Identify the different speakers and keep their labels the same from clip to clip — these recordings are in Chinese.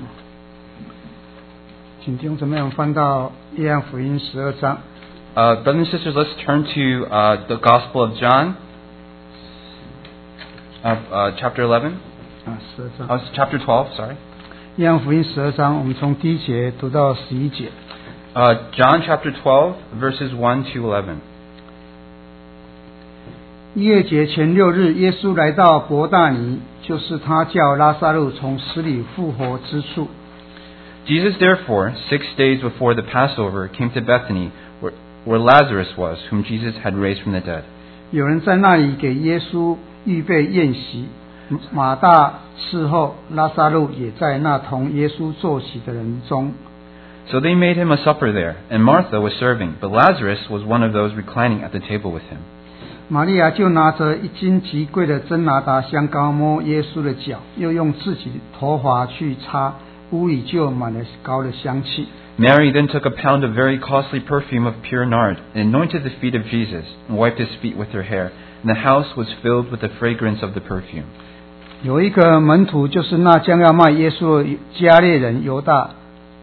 Speaker 1: 请弟兄姊妹们翻到约翰福音12章。
Speaker 2: Brothers and sisters, let's turn to the Gospel of John, chapter 11.
Speaker 1: 12章。
Speaker 2: Chapter 12, sorry.
Speaker 1: 约翰福音12章，我们从第1节读到11节。
Speaker 2: John chapter 12, verses 1 to 11.
Speaker 1: 逾越节前6日，耶稣来到伯大尼，就是他叫拉撒路从死里复活之处。
Speaker 2: Jesus therefore, 6 days before the Passover, came to Bethany, where Lazarus was, whom Jesus had raised from the dead.
Speaker 1: 有人在那里给耶稣预备宴席，马大伺候，拉撒路也在那同耶稣坐席的人中。
Speaker 2: So they made him a supper there, and Martha was serving, but Lazarus was one of those reclining at the table with him.
Speaker 1: 玛利亚就拿着1斤极贵的真拿达香膏摸耶稣的脚，又用自己的头发去擦，屋里就满了膏的香气。
Speaker 2: Mary then took a pound of very costly perfume of pure nard, and anointed the feet of Jesus, and wiped his feet with her hair, and the house was filled with the fragrance of the perfume.
Speaker 1: 有一个门徒，就是那将要卖耶稣的加略人犹大。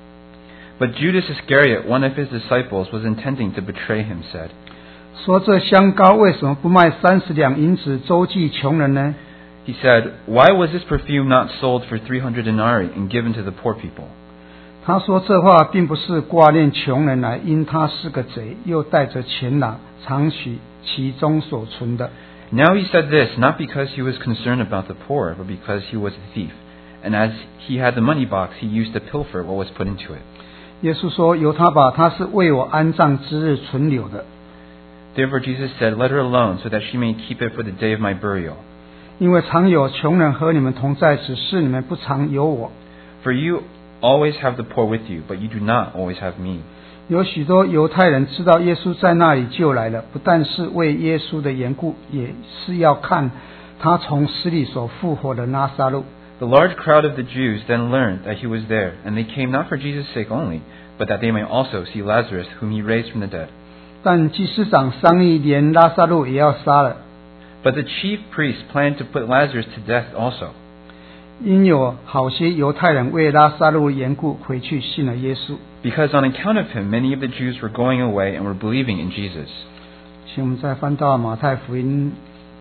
Speaker 2: But Judas Iscariot, one of his disciples, was intending to betray him, said,
Speaker 1: 说这香膏为什么不卖30两银子周济穷人呢？
Speaker 2: He said, Why was this perfume not sold for 300 denarii and given to the poor people?
Speaker 1: 他说这话并不是挂念穷人来，因他是个贼，又带着钱囊，常取其中所存的。
Speaker 2: Now he said this, not because he was concerned about the poor, but because he was a thief. And as he had the money box, he used to pilfer what was put into it.
Speaker 1: 耶稣说由他吧，他是为我安葬之日存留的。
Speaker 2: Therefore Jesus said, Let her alone, so that she may keep it for the day of my burial.
Speaker 1: 因为常有穷人和你们同在，只是你们不常有我。
Speaker 2: For you always have the poor with you, but you do not always have me.
Speaker 1: 有许多犹太人知道耶稣在那里就来了，不但是为耶稣的缘故，也是要看他从死里所复活的拉撒路。
Speaker 2: The large crowd of the Jews then learned that he was there, and they came not for Jesus' sake only, but that they might also see Lazarus, whom he raised from the dead.
Speaker 1: 但祭司长商议，连拉撒路也要杀了。
Speaker 2: But the chief priests planned to put Lazarus to death also.
Speaker 1: 因有好些犹太人为拉撒路的缘故回去信了耶稣。
Speaker 2: Because on account of him, many of the Jews were going away and were believing in Jesus.
Speaker 1: 请我们再翻到马太福音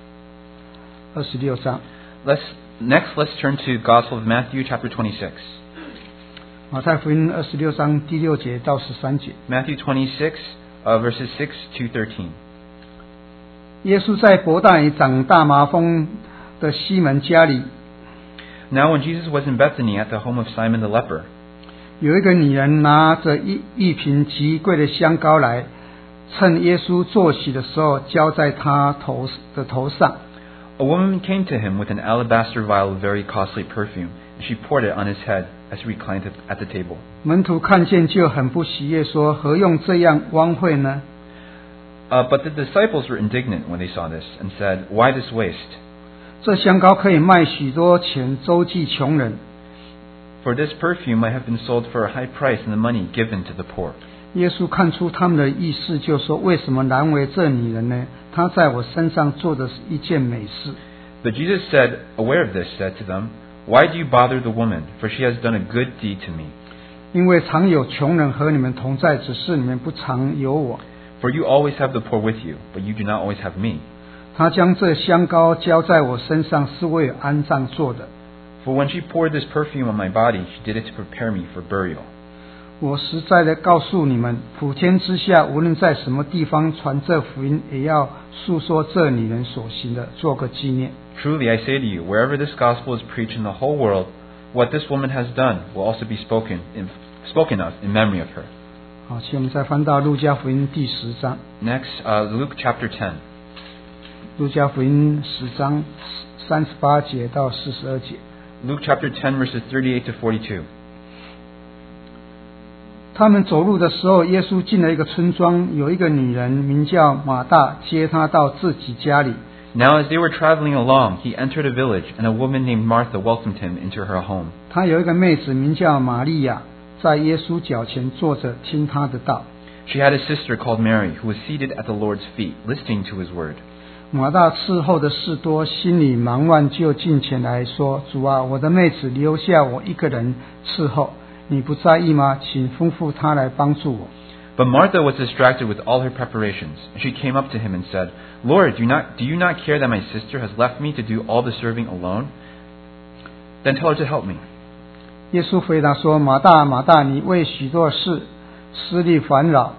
Speaker 1: 26章。
Speaker 2: Let's turn to Gospel of Matthew, chapter 26.
Speaker 1: 马太福音26章第6节到13节。
Speaker 2: Matthew 26, verses 6 to 13.
Speaker 1: 耶稣在伯大尼长大麻风的西门家里，
Speaker 2: Now when Jesus was in Bethany at the home of Simon the leper,
Speaker 1: 有一个女人拿着一瓶极贵的香膏来，趁耶稣坐席的时候浇在他头上。
Speaker 2: a woman came to him with an alabaster vial of very costly perfume, and she poured it on his head as he reclined at the table.
Speaker 1: 门徒看见就很不喜悦，说何用这样枉费呢？
Speaker 2: But the disciples were indignant when they saw this, and said, Why this waste?
Speaker 1: 这香膏可以卖许多钱周济穷人。
Speaker 2: For this perfume might have been sold for a high price and the money given to the poor.
Speaker 1: 耶稣看出他们的意思，就说：为什么难为这女人呢？她在我身上做的是一件美事。
Speaker 2: But Jesus said, aware of this, said to them, Why do you bother the woman? For she has done a good deed to me.
Speaker 1: 因为常有穷人和你们同在，只是你们不常有我。
Speaker 2: For you always have the poor with you, but you do not always have me.
Speaker 1: 他将这香膏浇在我身上，是为安葬做的。
Speaker 2: For when she poured this perfume on my body, she did it to prepare me for burial.
Speaker 1: 我实在的告诉你们，普天之下，无论在什么地方传这福音，也要述说这女人所行的，做个纪念。
Speaker 2: Truly I say to you, wherever this gospel is preached in the whole world, what this woman has done will also be spoken of in memory of her.
Speaker 1: 好，请我们再翻到路加福音第10章。
Speaker 2: Next, Luke chapter 10.
Speaker 1: 路加福音10章38节到42节。
Speaker 2: Luke chapter 10, verses 38 to 42.
Speaker 1: 他们走路的时候，耶稣进了一个村庄，有一个女人名叫马大，接他到自己家里。
Speaker 2: Now as they were traveling along, he entered a village, and a woman named Martha welcomed him into her home.
Speaker 1: 他有一个妹子名叫玛利亚，在耶稣脚前坐着听他的道。
Speaker 2: She had a sister called Mary, who was seated at the Lord's feet, listening to his word.
Speaker 1: 马大伺候的事多，心里忙乱，就近前来说：主啊，我的妹子留下我一个人伺候，你不在意吗？请吩咐她来帮助我。
Speaker 2: But Martha was distracted with all her preparations. She came up to him and said, Lord, do you not care that my sister has left me to do all the serving alone? Then tell her to help me.
Speaker 1: 耶稣回答说：马大，马大，你为许多事思虑烦扰。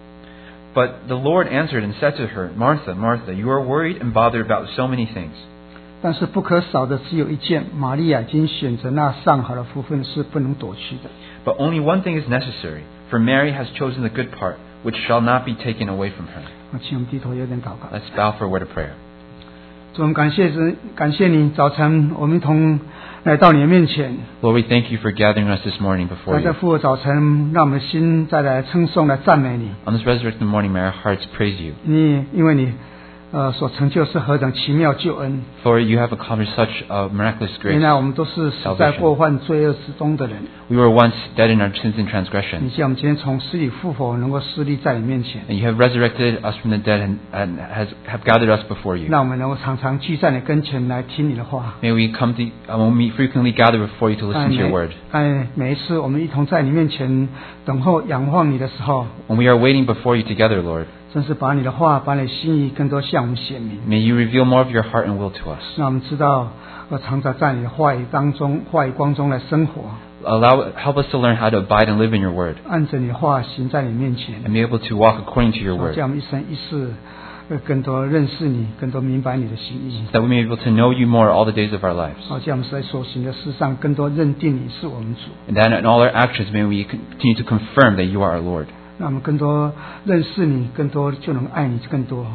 Speaker 2: But the Lord answered and said to her, Martha, Martha, you are worried and bothered about so many things.
Speaker 1: 但是不可少的只有一件，玛利亚已经选择那上好的福分，是不能夺去的。
Speaker 2: But only one thing is necessary, for Mary has chosen the good part, which shall not be taken away from her.
Speaker 1: 请我们低头有点祷告。
Speaker 2: Let's bow for a word of prayer.
Speaker 1: 主，我们感谢你，早晨我们一同来到你的面前。
Speaker 2: Lord, we thank you for gathering us this morning before
Speaker 1: 在
Speaker 2: you.
Speaker 1: 复活早晨，让我们的心再来称颂、来赞美你。
Speaker 2: On this resurrection morning, may our hearts praise you.
Speaker 1: 因为你所成就是何等奇妙救恩。
Speaker 2: For you have accomplished such a miraculous
Speaker 1: 原
Speaker 2: grace.
Speaker 1: 来我们都是死在过犯罪恶之中的人，
Speaker 2: We were once dead in our sins and
Speaker 1: 你
Speaker 2: transgressions,
Speaker 1: 像我们今天从死里复活，能够侍立在你面前，
Speaker 2: and you have resurrected us from the dead and have gathered us before you.
Speaker 1: 让我们能够常常聚在你跟前来听你的话。
Speaker 2: May we come to, when we frequently gather before you to listen to your word.
Speaker 1: 每一次我们一同在你面前等候仰望你的时候，
Speaker 2: When we are waiting before you together, Lord,
Speaker 1: 真是把你的话、把你的心意更多向我们显明，
Speaker 2: may you reveal more of your heart and will to us.
Speaker 1: 让我们知道常常在你的话语当中、话语光中来生活，
Speaker 2: Help us to learn how to abide and live in your word,
Speaker 1: 按着你的话行在你面前，
Speaker 2: and be able to walk according to your
Speaker 1: 好
Speaker 2: word,
Speaker 1: 叫我们一生一世更多认识你，更多明白你的心意。
Speaker 2: that we may be able to know you more all the days of our lives.
Speaker 1: 好，叫我们在所行的事上更多认定你是我们主，
Speaker 2: And that in all our actions, may we continue to confirm that you are our Lord.
Speaker 1: 让我们更多认识你，更多就能爱你更多，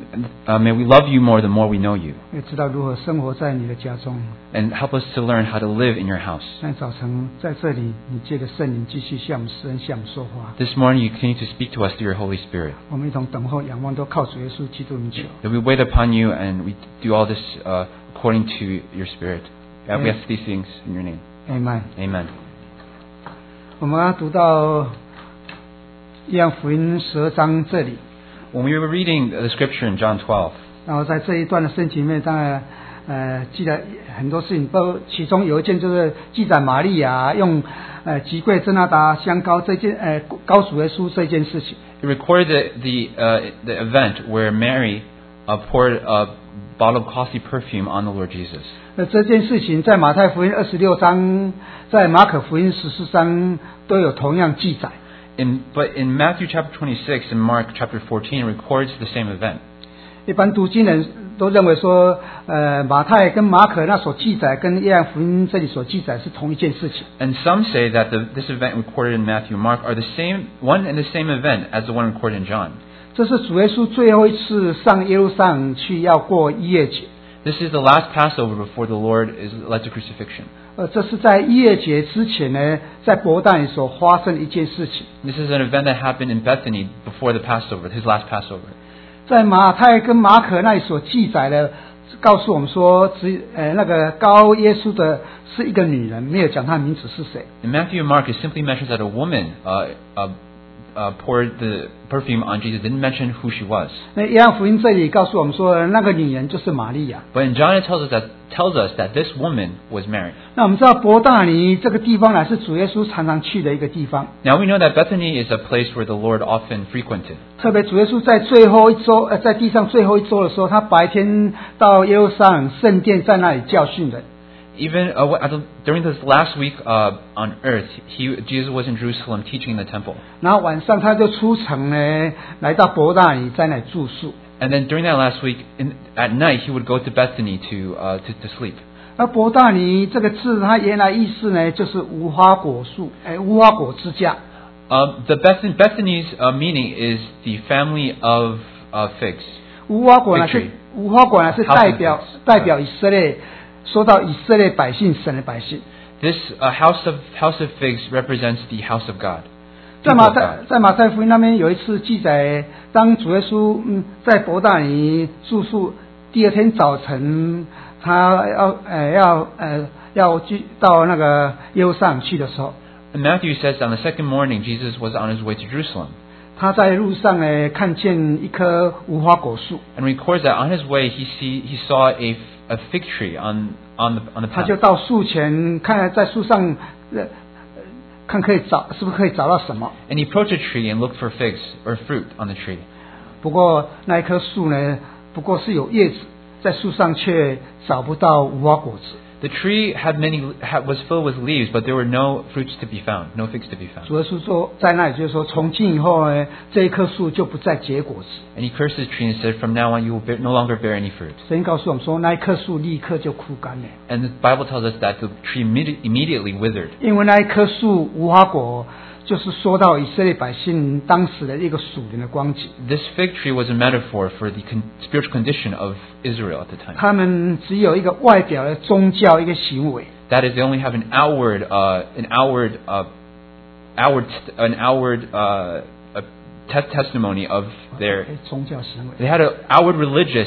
Speaker 2: May we love you more the more we know you,
Speaker 1: 也知道如何生活在你的家中。
Speaker 2: and help us to learn how to live in your house.
Speaker 1: 在早晨在这里，你借着圣灵继续向我们施恩，向我们说话。
Speaker 2: This morning, you continue to speak to us through your Holy Spirit.
Speaker 1: 我们一同等候、仰望，都靠主耶稣基督名求。
Speaker 2: That we wait upon you and we do all this according to your Spirit. We ask these things in your name.
Speaker 1: Amen。
Speaker 2: Amen.
Speaker 1: 我们要读到约翰福音12章这里，
Speaker 2: When we were reading the scripture in John 12,
Speaker 1: 然后在这一段的圣经里面，当然记载很多事情，其中有一件就是记载玛利亚用极贵真拿达香膏这件膏主耶稣这件事情。
Speaker 2: it recorded the event where Mary poured a bottle of costly perfume on the Lord Jesus.
Speaker 1: 这件事情在马太福音26章，在马可福音14章都有同样记载。
Speaker 2: But in Matthew chapter 26 and Mark chapter 14 records the same event.
Speaker 1: 一般读经人都认为说，马太跟马可那所记载跟约翰福音这里所记载是同一件事情。
Speaker 2: And some say that this event recorded in Matthew and Mark are the same one and the same event as the one recorded in John.
Speaker 1: 这是主耶稣最后一次上耶路撒冷去要过逾越节。
Speaker 2: This is the last Passover before the Lord is led to crucifixion.
Speaker 1: 这是在逾越节之前呢，在伯大尼所发生的一件事情。
Speaker 2: This is an event that happened in Bethany before the Passover, his last Passover.
Speaker 1: 在马太跟马可那里所记载的，告诉我们说，那个膏耶稣的是一个女人，没有讲她的名字是谁。
Speaker 2: In Matthew and Mark, it simply mentions that a woman poured the perfume on Jesus. Didn't mention who she was.
Speaker 1: 那约翰福音这里告诉我们说，那个女人就是玛利亚。
Speaker 2: But in John, it tells us that this woman was Mary.
Speaker 1: 那我们知道伯大尼这个地方呢，是主耶稣常常去的一个地方。
Speaker 2: Now we know that Bethany is a place where the Lord often frequented.
Speaker 1: 特别主耶稣在最后一周，在地上最后一周的时候，他白天到耶路撒冷圣殿，在那里教训人。
Speaker 2: Even during this last week on earth, Jesus was in Jerusalem teaching in the temple.
Speaker 1: 然后晚上他就出城呢，来到伯大尼，在那里住宿。
Speaker 2: And then during that last week, at night, he would go to Bethany to sleep.
Speaker 1: 那伯大尼这个字，它原来意思呢，就是无花果树，无花果之家。
Speaker 2: The Bethany's meaning is the family of figs.
Speaker 1: 无花果呢是代表以色列，说到以色列百姓，神的百姓。
Speaker 2: This house of figs represents the house of God.
Speaker 1: 在马太福音那边有一次记载，当主耶稣在伯大尼住宿，第二天早晨他要去到那个耶路撒冷去的时候，
Speaker 2: And Matthew says on the second morning, Jesus was on his way to Jerusalem.
Speaker 1: 他在路上呢看见一棵无花果树，
Speaker 2: And records that on his way he saw a fig tree on the
Speaker 1: 他
Speaker 2: path.
Speaker 1: 就到树前看，在树上看是不是可以找到什么。
Speaker 2: And he approached a tree and looked for figs or fruit on the tree.
Speaker 1: 不过那一棵树呢，不过是有叶子，在树上却找不到无花果子。
Speaker 2: The tree was filled with leaves, but there were no fruits to be found, no figs to be found.
Speaker 1: 主耶稣说，在那里就是说，从今以后呢，这一棵树就不再结果子。
Speaker 2: And he cursed the tree and said, "From now on, you will no longer bear any fruit."
Speaker 1: 圣经告诉我们说，那一棵树立刻就枯干了，
Speaker 2: And the Bible tells us that the tree immediately withered.
Speaker 1: 因为那一棵树无花果，就是说到以色列百姓当时的一个属灵的光景。
Speaker 2: This fig tree was a metaphor for the spiritual condition of Israel at the time.
Speaker 1: 他们只有一个外表的宗教一个行为，
Speaker 2: That is, they only have an outward testimony of their.
Speaker 1: 宗教行为。
Speaker 2: They had an outward religious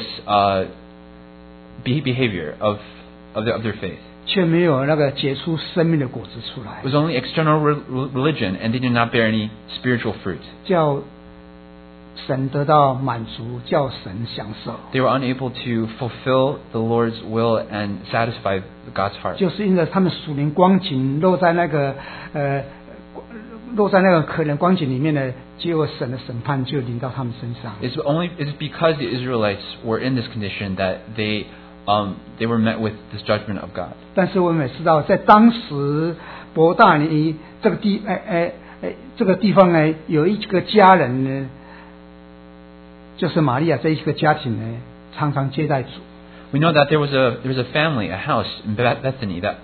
Speaker 2: behavior of their faith.
Speaker 1: 却没有那个结出生命的果子出来
Speaker 2: It， was only external religion, and they did not bear any spiritual fruit.
Speaker 1: 叫神得到满足，叫神享受，
Speaker 2: They were unable to fulfill the Lord's will and satisfy God's heart.
Speaker 1: 就是因为他们属灵光景落在那个可怜光景里面呢，结果神的审判就临到他们身上。
Speaker 2: It's because the Israelites were in this condition that they were met with this judgment of God.
Speaker 1: 但是我们也知道，在当时伯大尼这个地方呢，有一个家人呢，就是玛利亚这一个家庭呢，常常接待主。
Speaker 2: We know that there was a family, a house in Bethany that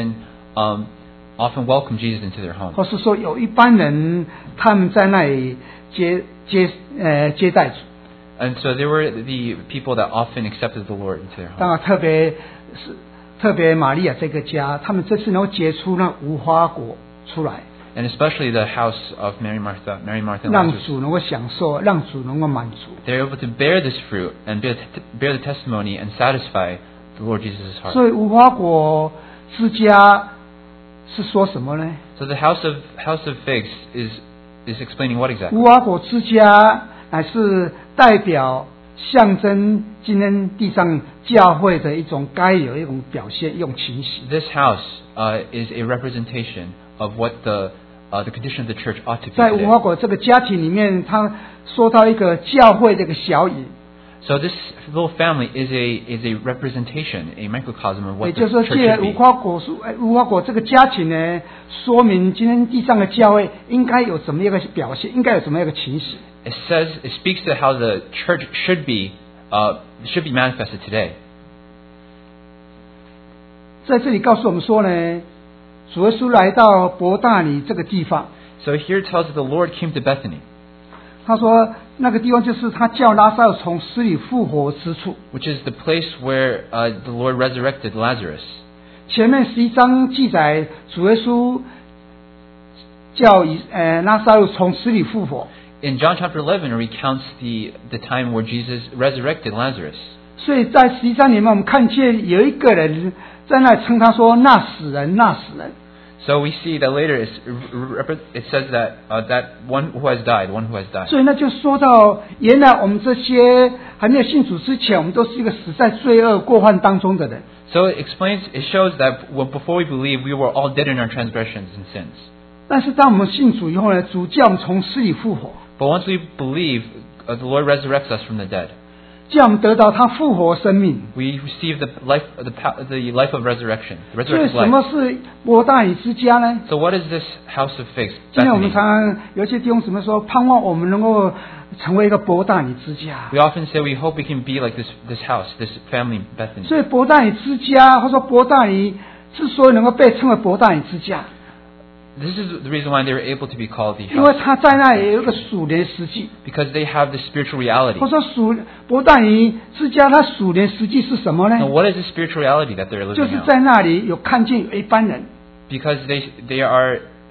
Speaker 2: often welcomed Jesus into their home.
Speaker 1: 或是说有一般人他们在那里接待主。
Speaker 2: And so there were the people that often accepted the Lord into their
Speaker 1: 当
Speaker 2: home.
Speaker 1: 然特别玛利亚这个家，他们这次能够结出那无花果出来，
Speaker 2: And especially the house of Mary, Martha, and
Speaker 1: 让
Speaker 2: Lazarus.
Speaker 1: 主能够享受，让主能够满足。
Speaker 2: They're able to bear this fruit and bear the testimony and satisfy the Lord Jesus' heart.
Speaker 1: 所以无花果之家是说什么呢？
Speaker 2: So the house of figs is explaining what exactly?
Speaker 1: 无花果之家乃是代表象征今天地上教会的一种该有一种表现，一种情形。
Speaker 2: This house is a representation of what the condition of the church ought to be
Speaker 1: 在无
Speaker 2: today.
Speaker 1: 花果这个家庭里面，他说到一个教会的一个小影，
Speaker 2: So this little family is a representation, a microcosm of
Speaker 1: 也
Speaker 2: what
Speaker 1: 就
Speaker 2: the
Speaker 1: 是说，
Speaker 2: church
Speaker 1: 借
Speaker 2: should
Speaker 1: 无
Speaker 2: be.
Speaker 1: 花果这个家庭呢，说明今天地上的教会应该有怎么样一个表现，应该有怎么样一个情形。
Speaker 2: It speaks to how the church should be manifested today.
Speaker 1: 在这里告诉我们说呢，主耶稣来到伯大尼这个地方，
Speaker 2: So here it tells that the Lord came to Bethany,
Speaker 1: 他说那个地方就是他叫拉撒路从死里复活之处。
Speaker 2: which is the place where the Lord resurrected Lazarus.
Speaker 1: 前面11章记载主耶稣叫拉撒路从死里复活，
Speaker 2: In John chapter 11, it recounts the time where Jesus resurrected Lazarus.
Speaker 1: 所以在11章里面我们看见有一个人在那里称他说那死人那死人。
Speaker 2: So we see that later it says that that one who has died.
Speaker 1: 所以那就说到，原来我们这些还没有信主之前，我们都是一个死在罪恶过犯当中的人。
Speaker 2: So it shows that before we believe, we were all dead in our transgressions and sins.
Speaker 1: 但是当我们信主以后呢，主叫我们从死里复活，
Speaker 2: But once we believe, the Lord resurrects us from the dead.
Speaker 1: 叫我们得到他复活生命。
Speaker 2: We receive the life of resurrection, the
Speaker 1: 所以
Speaker 2: resurrected
Speaker 1: 什么
Speaker 2: life.
Speaker 1: 是伯大尼之家呢？
Speaker 2: So what is this house of figs?
Speaker 1: 今天我们
Speaker 2: Bethany.
Speaker 1: 常常有些弟兄姊妹说，盼望我们能够成为一个伯大尼之家。
Speaker 2: We often say we hope we can be like this house, this family, Bethany.
Speaker 1: 所以伯大尼之家，或者说伯大尼之所以能够被称为伯大尼之家，
Speaker 2: This is the reason why they were able to be called the
Speaker 1: 因为
Speaker 2: house,
Speaker 1: 他在那里有一个属灵实际。
Speaker 2: because they have the spiritual reality.
Speaker 1: 或者说伯大尼之家，它属灵实际是什么
Speaker 2: Now,
Speaker 1: 呢？
Speaker 2: what is the spiritual reality that they're
Speaker 1: 就
Speaker 2: living
Speaker 1: 是
Speaker 2: out?
Speaker 1: 在那里有看见有一般人，
Speaker 2: Because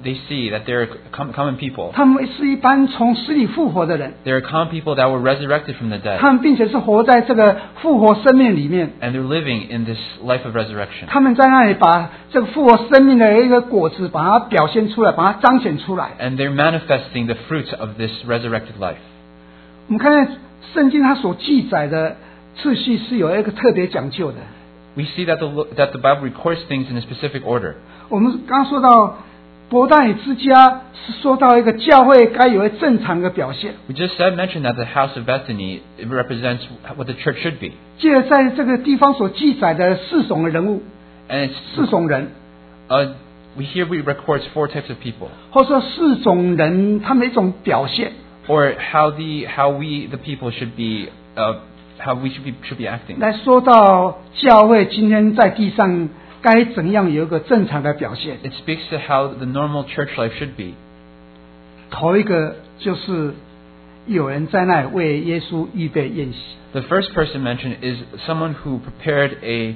Speaker 2: they see that they're common people.
Speaker 1: 他们是一般从死里复活的人，
Speaker 2: They're common people that were resurrected from the
Speaker 1: 他
Speaker 2: dead.
Speaker 1: 们并且是活在这个复活生命里面。
Speaker 2: And they're living in this life of resurrection.
Speaker 1: 他们在那里把这个复活生命的一个果子，把它表现出来，把它彰显出来。
Speaker 2: And they're manifesting the fruit of this resurrected life.
Speaker 1: 我们看见圣经它所记载的次序是有一个特别讲究的。
Speaker 2: We see that the Bible records things in a specific order.
Speaker 1: 我们刚刚说到伯大尼之家，是说到一个教会该有一个正常的表现。
Speaker 2: We just mentioned that the house of Bethany, it represents what the church should be.
Speaker 1: 接着在这个地方所记载的四种的人物，
Speaker 2: And
Speaker 1: 四种人，
Speaker 2: we records 4 types of people.
Speaker 1: 或者说四种人他们的一种表现。
Speaker 2: Or how we the people should be, how we should be acting.
Speaker 1: 来说到教会今天在地上该怎样有一个正常的表现。
Speaker 2: It speaks to how the normal church life should be.
Speaker 1: 头一个就是有人在那里为耶稣预备宴席。
Speaker 2: The first person mentioned is someone who prepared a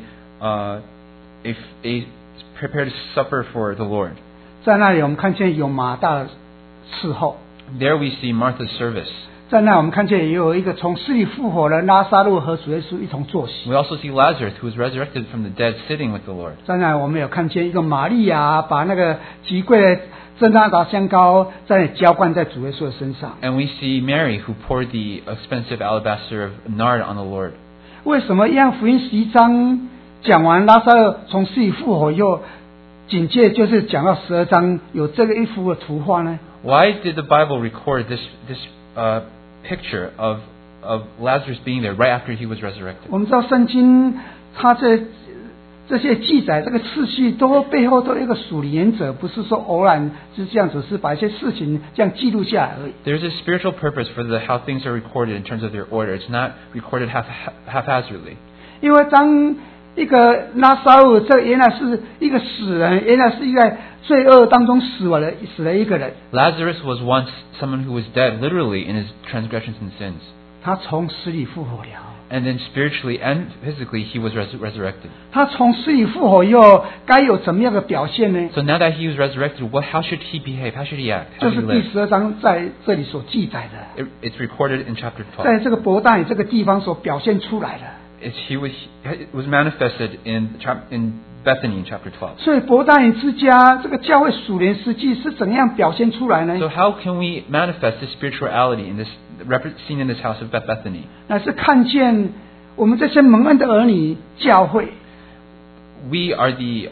Speaker 2: prepared a supper for the Lord.
Speaker 1: 在那里我们看见有马大的伺候，
Speaker 2: There we see Martha's service.
Speaker 1: 在那里我们看见也有一个从死里复活的拉撒路和主耶稣一同坐席。
Speaker 2: We also see Lazarus, who was resurrected from the dead, sitting with the Lord.
Speaker 1: 在那里我们有看见一个玛利亚把那个极贵的真纳达香膏在那里浇灌在主耶稣的身上。
Speaker 2: And we see Mary, who poured the expensive alabaster of nard on the Lord.
Speaker 1: 为什么约翰福音11章讲完拉撒路从死里复活以后，紧接着就是讲到12章有这个一幅的图画呢？
Speaker 2: Why did the Bible record this picture of Lazarus being there right after he was resurrected?
Speaker 1: 我们知道圣经它这些记载这个次序都背后都有一个属灵原则，不是说偶然是这样子，是把一些事情这样记录下来而已。
Speaker 2: There's a spiritual purpose for how things are recorded in terms of their order. It's not recorded haphazardly.
Speaker 1: 因为当一个拉撒路，这原来是一个死人，原来是一个罪恶当中死了一个人，
Speaker 2: Lazarus was once someone who was dead, literally, in his transgressions and sins.
Speaker 1: 他从死里复活了。
Speaker 2: And then spiritually and physically, he was resurrected.
Speaker 1: 他从死里复活以后，该有怎么样的表现呢？
Speaker 2: So now that he was resurrected, how should he behave? How should he act?
Speaker 1: 就
Speaker 2: How
Speaker 1: 是
Speaker 2: should
Speaker 1: 第
Speaker 2: he live?
Speaker 1: 12章在这里所记载的，
Speaker 2: It's recorded in chapter 12.
Speaker 1: 在这个伯大尼这个地方所表现出来的。
Speaker 2: It was manifested in Bethany in chapter 12.
Speaker 1: 所以伯大尼之家这个教会属灵实际是怎样表现出来呢？
Speaker 2: So how can we manifest this spirituality in this seen in this house of Bethany?
Speaker 1: 乃是看见我们这些蒙恩的儿女教会，
Speaker 2: We are the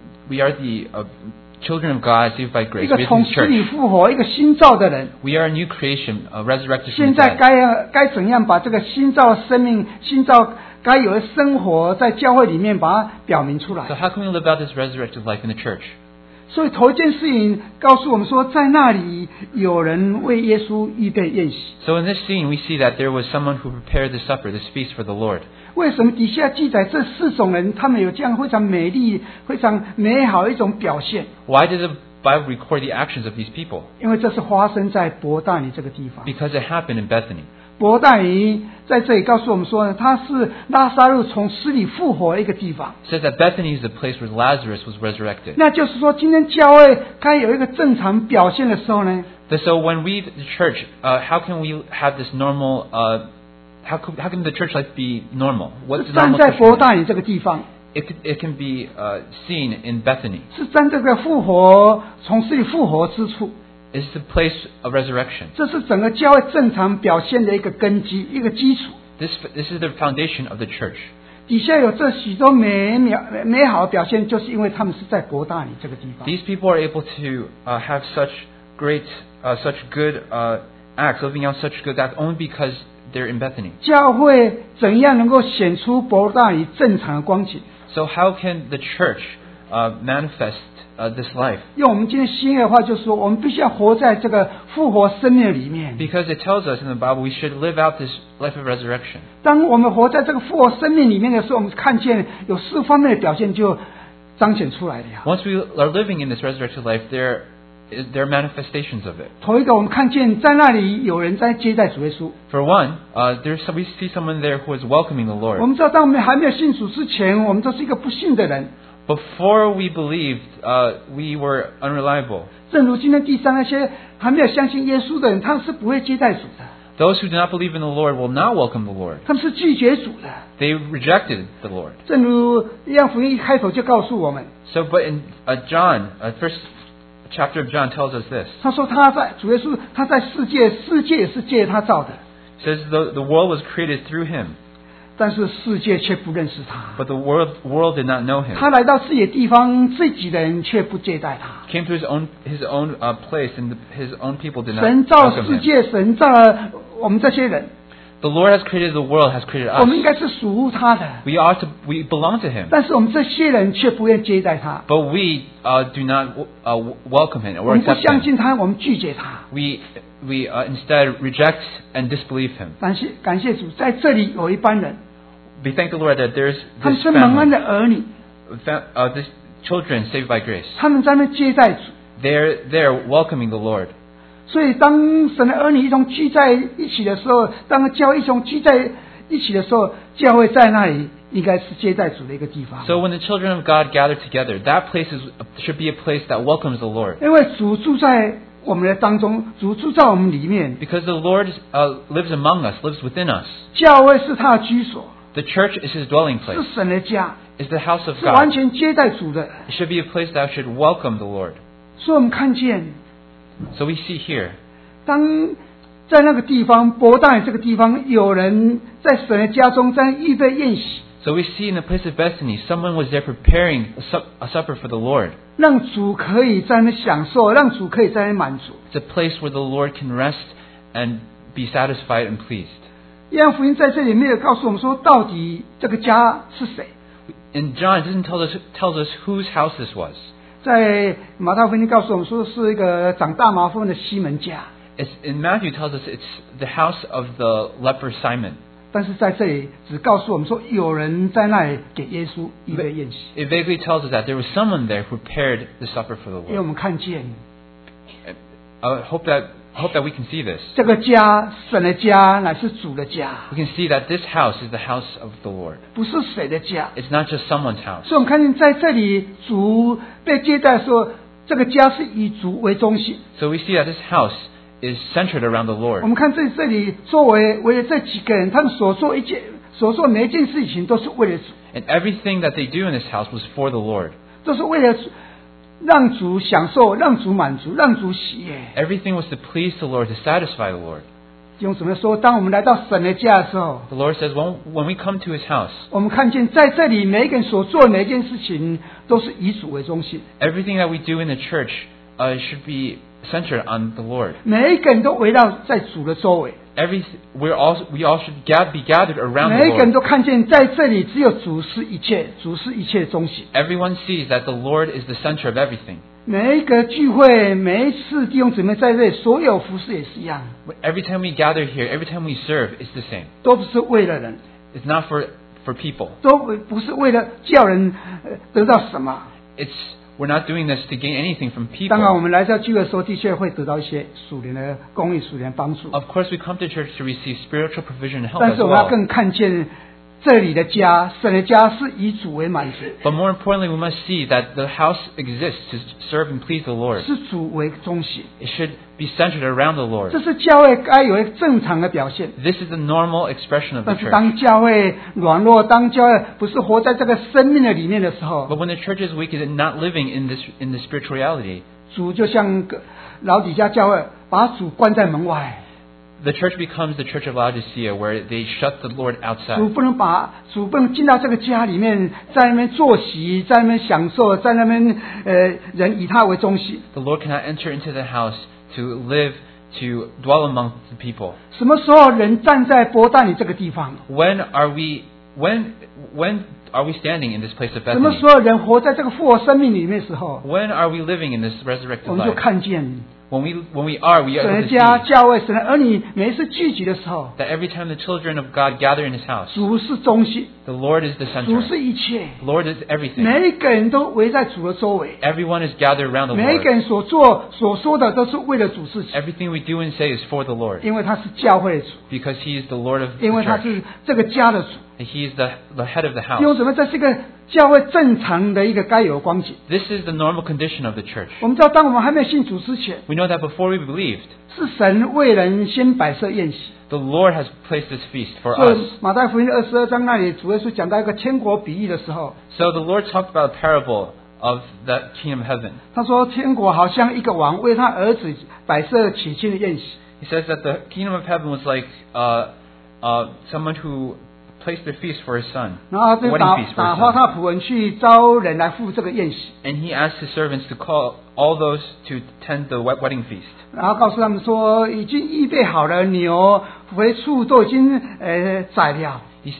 Speaker 2: children of God saved by
Speaker 1: 一
Speaker 2: grace.
Speaker 1: 个
Speaker 2: We are
Speaker 1: 从
Speaker 2: His
Speaker 1: 死里
Speaker 2: church.
Speaker 1: 复活、一个新造的人。
Speaker 2: We are a new creation, resurrected
Speaker 1: 现
Speaker 2: from the
Speaker 1: 在
Speaker 2: dead.
Speaker 1: 该怎样把这个新造的生命、新造该有的生活，在教会里面把它表明出
Speaker 2: So
Speaker 1: 来？
Speaker 2: how can we live out this resurrected life in the church?
Speaker 1: 所以头一件事情告诉我们说，在那里有人为耶稣预备宴席。
Speaker 2: So in this scene, we see that there was someone who prepared the supper, this feast for the Lord.
Speaker 1: 为什么底下记载这四种人，他们有这样非常美丽、非常美好的一种表现？
Speaker 2: Why did the Bible record the actions of these people?
Speaker 1: 因为这是发生在伯大尼这个地方。
Speaker 2: Because it happened in Bethany.
Speaker 1: 伯大尼在这里告诉我们说呢，它是拉撒路从死里复活的一个地方。
Speaker 2: It says that Bethany is the place where Lazarus was resurrected.
Speaker 1: 那就是说，今天教会该有一个正常表现的时候呢，
Speaker 2: So when we, the church, how can we have this normal? How can the church life be normal? What's the
Speaker 1: 站
Speaker 2: normal
Speaker 1: 在
Speaker 2: Christian
Speaker 1: 伯
Speaker 2: life?
Speaker 1: 大尼这个地方，
Speaker 2: It can be seen in Bethany.
Speaker 1: 是在这个复活从死里复活之处，
Speaker 2: It's the place of resurrection.
Speaker 1: 这是整个教会正常表现的一个根基、一个基础。
Speaker 2: This is the foundation of the church.
Speaker 1: 底下有这许多美好的表现，就是因为他们是在伯大尼这个地方。
Speaker 2: These people are able to have such good acts, living out such good acts, only because they're in Bethany.
Speaker 1: 教会怎样能够显出伯大尼正常的光景？
Speaker 2: So how can the church manifest this life?
Speaker 1: 用我们今天新约的话，就是说，我们必须要活在这个复活生命里面。
Speaker 2: Because it tells us in the Bible we should live out this life of resurrection.
Speaker 1: 当我们活在这个复活生命里面的时候，我们看见有四方面的表现就彰显出来了。
Speaker 2: Once we are living in this resurrected life, there are manifestations of it.
Speaker 1: 头一个，我们看见在那里有人在接待主耶稣。
Speaker 2: For one, we see someone there who is welcoming the
Speaker 1: 我
Speaker 2: Lord.
Speaker 1: 们知道，当我们还没有信主之前，我们都是一个不信的人。
Speaker 2: Before we believed, we were unreliable.
Speaker 1: 正如今天地上那些还没有相信耶稣的人，他们是不会接待主的，
Speaker 2: Those who do not believe in the Lord will not welcome the Lord.
Speaker 1: 他们是拒绝主的。
Speaker 2: They rejected the Lord.
Speaker 1: 正如约翰福音一开头就告诉我们，
Speaker 2: So, but in John, first chapter of John tells us this.
Speaker 1: 他说他在主耶稣，他在世界，世界也是借他造的，
Speaker 2: It says the world was created through him,
Speaker 1: 但是世界却不认识他。
Speaker 2: but the world did not know him.
Speaker 1: 他来到自己的地方，自己的人却不接待他。
Speaker 2: Came to his own place, and his own people did not
Speaker 1: 神造
Speaker 2: welcome
Speaker 1: 世
Speaker 2: him.
Speaker 1: 界，神造了我们这些人，
Speaker 2: The Lord has created the world, has created
Speaker 1: 我们应
Speaker 2: us.
Speaker 1: 该是属乎他的，
Speaker 2: We belong to him,
Speaker 1: 但是我们这些人却不愿接待他。
Speaker 2: but we do not welcome him
Speaker 1: 我
Speaker 2: or
Speaker 1: 们不
Speaker 2: accept
Speaker 1: 相
Speaker 2: him.
Speaker 1: 信他，我们拒绝他。
Speaker 2: We instead reject and disbelieve him.
Speaker 1: 感谢主，在这里有一班人，
Speaker 2: We thank the Lord that there's
Speaker 1: 他们
Speaker 2: this
Speaker 1: 是蒙恩
Speaker 2: family,
Speaker 1: 的儿女，
Speaker 2: this children saved by grace.
Speaker 1: 他们在那边接待主。
Speaker 2: They're welcoming the Lord.
Speaker 1: 所以，当神的儿女一同聚在一起的时候，当教会一同聚在一起的时候，教会在那里应该是接待主的一个地方。
Speaker 2: So when the children of God gather together, that place should be a place that welcomes the Lord.
Speaker 1: 因为主住在我们的当中，主住在我们里面，
Speaker 2: Because the Lord lives among us, lives within us.
Speaker 1: 教会是他的居所，
Speaker 2: The church is his dwelling
Speaker 1: 是
Speaker 2: place.
Speaker 1: 神的家，
Speaker 2: It's the house of
Speaker 1: 是完
Speaker 2: God.
Speaker 1: 全接待主的。
Speaker 2: It should be a place that should welcome the Lord.
Speaker 1: 所以我们看见，
Speaker 2: So we see here,
Speaker 1: 当在那个地方伯大尼这个地方，有人在神的家中在预备宴席，
Speaker 2: so we see in the place of Bethany, someone was there preparing a supper for the Lord.
Speaker 1: 让主可以在那享受，让主可以在那满足。
Speaker 2: It's a place where the Lord can rest and be satisfied and pleased.
Speaker 1: 约翰福音在这里没有告诉我们说，到底这个家是谁。
Speaker 2: In John, it doesn't tells us whose house this was.
Speaker 1: 在马太福音告诉我们说，是一个长大麻风的西门家。
Speaker 2: In Matthew, it tells us it's the house of the leper Simon.
Speaker 1: 但是在这里只告诉我们说，有人在那里给耶稣预备宴席，
Speaker 2: It vaguely tells us that there was someone there who prepared the supper for the
Speaker 1: 因为我
Speaker 2: Lord.
Speaker 1: 们看见
Speaker 2: I hope that we can see this.
Speaker 1: 这个家，神的家乃是主的家，
Speaker 2: We can see that this house is the house of the Lord.
Speaker 1: 不是谁的家。
Speaker 2: It's not just someone's house.
Speaker 1: 所以我们看见在这里主被接待的时候，这个家是以主为中心。
Speaker 2: So we see that this house is centered around the
Speaker 1: 我
Speaker 2: Lord.
Speaker 1: 们看这里作为这几个人，他们所做每一件事情都是为了主，
Speaker 2: And everything that they do in this house was for the Lord.
Speaker 1: 都是为了主，让主享受，让主满足，让主喜悦。
Speaker 2: Everything was to please the Lord, to satisfy the Lord.
Speaker 1: 用什么说？当我们来到神的家的时候，
Speaker 2: The Lord says, when we come to His house,
Speaker 1: 我们看见在这里每一个人所做的每一件事情，都是以主为中心，
Speaker 2: everything that we do in the church should be centered on the Lord.
Speaker 1: 每一个人都围绕在主的周围，
Speaker 2: We all should be gathered around
Speaker 1: 每一
Speaker 2: the
Speaker 1: 个人
Speaker 2: Lord.
Speaker 1: 都看见在这里只有主是一切，主是一切的中心。
Speaker 2: Everyone sees that the Lord is the center of everything.
Speaker 1: 每一个聚会，每一次弟兄姊妹在这里，所有服饰也是一样，
Speaker 2: Every time we gather here, every time we serve, it's the same.
Speaker 1: 都不是为了人，
Speaker 2: It's not for people.
Speaker 1: 都不是为了叫人得到什么。
Speaker 2: We're not doing this to gain anything from
Speaker 1: 当然，我
Speaker 2: people.
Speaker 1: 们来到聚会的时候，的确会得到一些属灵的公益、属灵的帮助。
Speaker 2: Of course, we come to church to receive spiritual provision and help
Speaker 1: 但
Speaker 2: as
Speaker 1: 是我们要
Speaker 2: well.
Speaker 1: 更看见这里的家，神的家是以主为满足，
Speaker 2: But more importantly, we must see that the house exists to serve and please the Lord.
Speaker 1: 是主为中心。
Speaker 2: It should be centered around the
Speaker 1: 这
Speaker 2: Lord.
Speaker 1: 是教会该有一个正常的表现。
Speaker 2: This is the normal expression of the
Speaker 1: 但是
Speaker 2: church.
Speaker 1: 当教会软弱，当教会不是活在这个生命的里面的时候，
Speaker 2: But when the church is weak and not living in the spiritual reality,
Speaker 1: 主就像老底嘉教会，把主关在门外。
Speaker 2: the church becomes the church of Laodicea, where they shut the Lord
Speaker 1: 主
Speaker 2: outside.
Speaker 1: 不能进到这个家里面，在那边坐席，在那边享受，在那边人以他为中心。
Speaker 2: The Lord cannot enter into the house to live, to dwell among the people.
Speaker 1: 什么时候人站在伯大尼这个地方？
Speaker 2: When are we standing in this place of
Speaker 1: 什么
Speaker 2: Bethany?
Speaker 1: 时候人活在这个复活生命里面的时候，
Speaker 2: When are we living in this resurrected
Speaker 1: 我们就
Speaker 2: life?
Speaker 1: 看见
Speaker 2: When we are
Speaker 1: 神
Speaker 2: able
Speaker 1: 的
Speaker 2: to
Speaker 1: 家、
Speaker 2: see
Speaker 1: 教会、神的儿女每一次聚集的时候，
Speaker 2: that every time the children of God gather in His house,
Speaker 1: 主是中心，
Speaker 2: the Lord is the
Speaker 1: 主
Speaker 2: center.
Speaker 1: 是一切，
Speaker 2: The Lord is everything.
Speaker 1: 每一个人都围在主的周围，
Speaker 2: Everyone is gathered around the
Speaker 1: 每一个
Speaker 2: Lord.
Speaker 1: 人所做所说的都是为了主事情，
Speaker 2: Everything we do and say is for the Lord,
Speaker 1: 因为他是教会的主，
Speaker 2: because He is the Lord of the
Speaker 1: 因为他
Speaker 2: church.
Speaker 1: 是这个家的主。
Speaker 2: And He is the head of the
Speaker 1: 弟兄
Speaker 2: house.
Speaker 1: 姊妹，这是一个教会正常的一个该有的光景。
Speaker 2: This is the normal condition of the church.
Speaker 1: 我们知道，当我们还没有信主之前，
Speaker 2: We know that before we believed,
Speaker 1: 是神为人先摆设宴席。
Speaker 2: the Lord has placed this feast for
Speaker 1: 所以
Speaker 2: us.
Speaker 1: 马太福音22章那里，主耶稣讲到一个天国比喻的时候，
Speaker 2: So the Lord talked about a parable of the kingdom of heaven.
Speaker 1: 他说天国好像一个王为他儿子摆设娶亲的宴席。
Speaker 2: He says that the kingdom of heaven was like someone who placed a feast for his son,
Speaker 1: 然后
Speaker 2: a
Speaker 1: 就
Speaker 2: wedding feast for
Speaker 1: 打
Speaker 2: his
Speaker 1: 发
Speaker 2: son.
Speaker 1: 他仆人去招人来赴这个宴席，
Speaker 2: And he asked his servants to call all those to attend the wedding feast.
Speaker 1: 然后告诉他们说，已经预备好了牛、肥畜都已经宰了，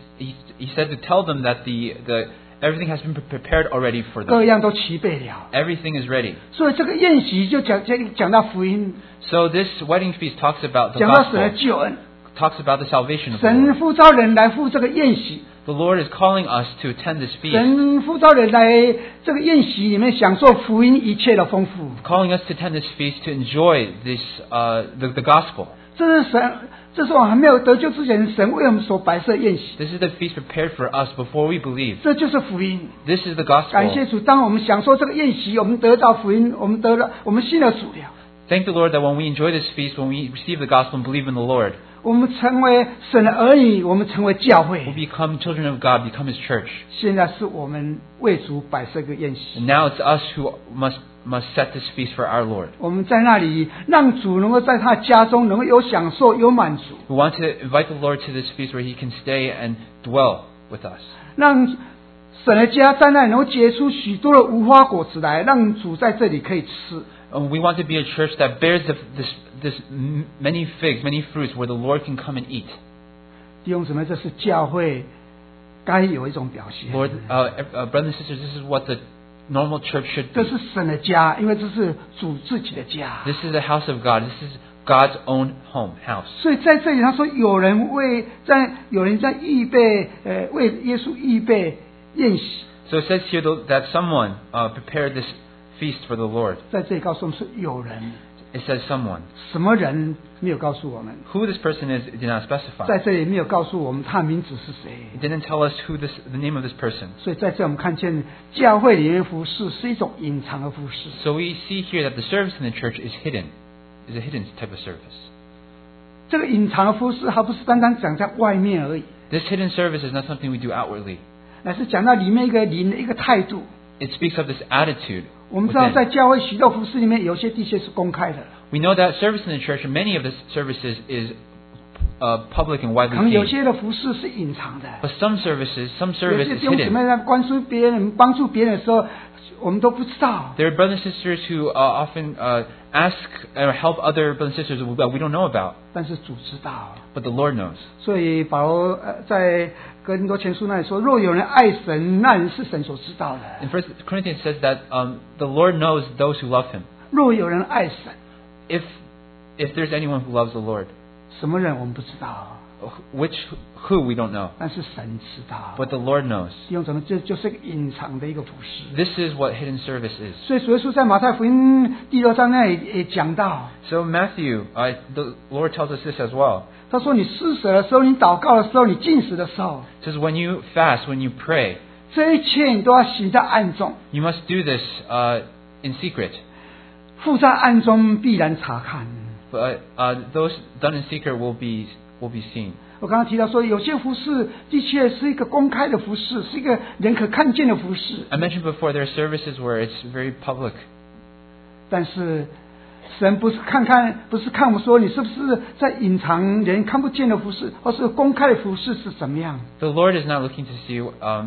Speaker 2: He said to tell them that everything has been prepared already for
Speaker 1: 各
Speaker 2: them.
Speaker 1: 样都齐备了。
Speaker 2: Everything is ready.
Speaker 1: 所以这个宴席就讲到福音，
Speaker 2: So this wedding feast talks about the
Speaker 1: 讲到神的
Speaker 2: gospel,
Speaker 1: 救恩。
Speaker 2: talks about the salvation of the
Speaker 1: 神
Speaker 2: Lord.
Speaker 1: 呼召人来赴这个宴席，
Speaker 2: The Lord is calling us to attend this feast,
Speaker 1: 神呼召人来这个宴席里面享受福音一切的丰富。
Speaker 2: calling us to attend this feast to enjoy this the gospel.
Speaker 1: 这是神，这是我们还没有得救之前，神为我们所摆设宴席，
Speaker 2: This is the feast prepared for us before we believe.
Speaker 1: 这就是福音。
Speaker 2: This is the
Speaker 1: 感谢
Speaker 2: gospel.
Speaker 1: 主，当我们享受这个宴席，我们得到福音，我们信了主了，
Speaker 2: Thank the Lord that when we enjoy this feast, when we receive the gospel and believe in the Lord,
Speaker 1: 我们成为神的儿女，我们成为教
Speaker 2: we
Speaker 1: 会。
Speaker 2: become children of God, become His church.
Speaker 1: 现在是我们为主摆设个宴席，
Speaker 2: And now it's us who must set this feast for our Lord.
Speaker 1: 我们在那里让主能够在他的家中能够有享受、有满足，
Speaker 2: We want to invite the Lord to this feast where He can stay and dwell with us.
Speaker 1: 让神的家在那里能够结出许多的无花果子来，让主在这里可以吃。
Speaker 2: We want to be a church that bears this many figs, many fruits, where the Lord can come and eat.
Speaker 1: 弟兄姊妹，这是教会该有一种表现。
Speaker 2: Lord, brothers and sisters, this is what the normal church should
Speaker 1: 这
Speaker 2: be.
Speaker 1: 是神的家，因为这是主自己的家。
Speaker 2: This is the house of God. This is God's own home, house.
Speaker 1: 所以在这里他说，有人在预备，为耶稣预备宴席。
Speaker 2: So it says here that someone prepared this feast for the Lord.
Speaker 1: 在这里告诉我们是有人，
Speaker 2: It says someone.
Speaker 1: 什么人没有告诉我们？
Speaker 2: Who this person is, it did not specify.
Speaker 1: 在这里没有告诉我们他的名字是谁。
Speaker 2: It didn't tell us the name of this person.
Speaker 1: 所以在这我们看见教会里面服侍是一种隐藏的服侍。
Speaker 2: So we see here that the service in the church is hidden, is a hidden type of service.
Speaker 1: 这个隐藏的服侍，还不是单单讲在外面而已，
Speaker 2: This hidden service is not something we do outwardly.
Speaker 1: 乃是讲到里面一个灵的一个态度。
Speaker 2: It speaks of this attitude
Speaker 1: 我们知道，在
Speaker 2: within.
Speaker 1: 教会许多服饰里面，有些的确是公开的，
Speaker 2: We know that service in the church, and many of the services is public and
Speaker 1: 可
Speaker 2: widely
Speaker 1: 能有
Speaker 2: seen.
Speaker 1: 些的服饰是隐藏的。
Speaker 2: But some service
Speaker 1: 有
Speaker 2: is
Speaker 1: 些弟兄姊
Speaker 2: hidden.
Speaker 1: 妹在关注别人、帮助别人的时候，我们都不知道。
Speaker 2: There are brothers and sisters who often ask or help other brothers and sisters that we don't know about,
Speaker 1: 但是主知道。
Speaker 2: but the Lord knows.
Speaker 1: 所以保罗在哥林多前书那里说：“若有人爱神，那人是神所知道的。
Speaker 2: In 1 Corinthians says that the Lord knows those who love Him.
Speaker 1: 若有人爱神，
Speaker 2: If there's anyone who loves the Lord,
Speaker 1: 什么人我们不知道，
Speaker 2: who we don't know,
Speaker 1: 但是神知道。
Speaker 2: but the Lord knows.
Speaker 1: 弟兄姊妹，这就是一个隐藏的一个服饰。
Speaker 2: This is what hidden service is.
Speaker 1: 所以主耶稣在马太福音第6章那里也讲到，
Speaker 2: So Matthew, the Lord tells us this as well.
Speaker 1: 他说：“你施舍的时候，你祷告的时候，你进食的时候，
Speaker 2: It says when you fast, when you pray,
Speaker 1: 这一切你都要行在暗中，
Speaker 2: you must do this in secret.
Speaker 1: 父在暗中必然察看。”
Speaker 2: But those done in secret will be seen.
Speaker 1: 我刚刚提到说，有些服饰的确是一个公开的服饰，是一个人可看见的服饰，
Speaker 2: I mentioned before there are services where it's very public.
Speaker 1: 但是神不是看我们说你是不是在隐藏人看不见的服饰，或是公开的服饰是怎么样？
Speaker 2: The Lord is not looking to see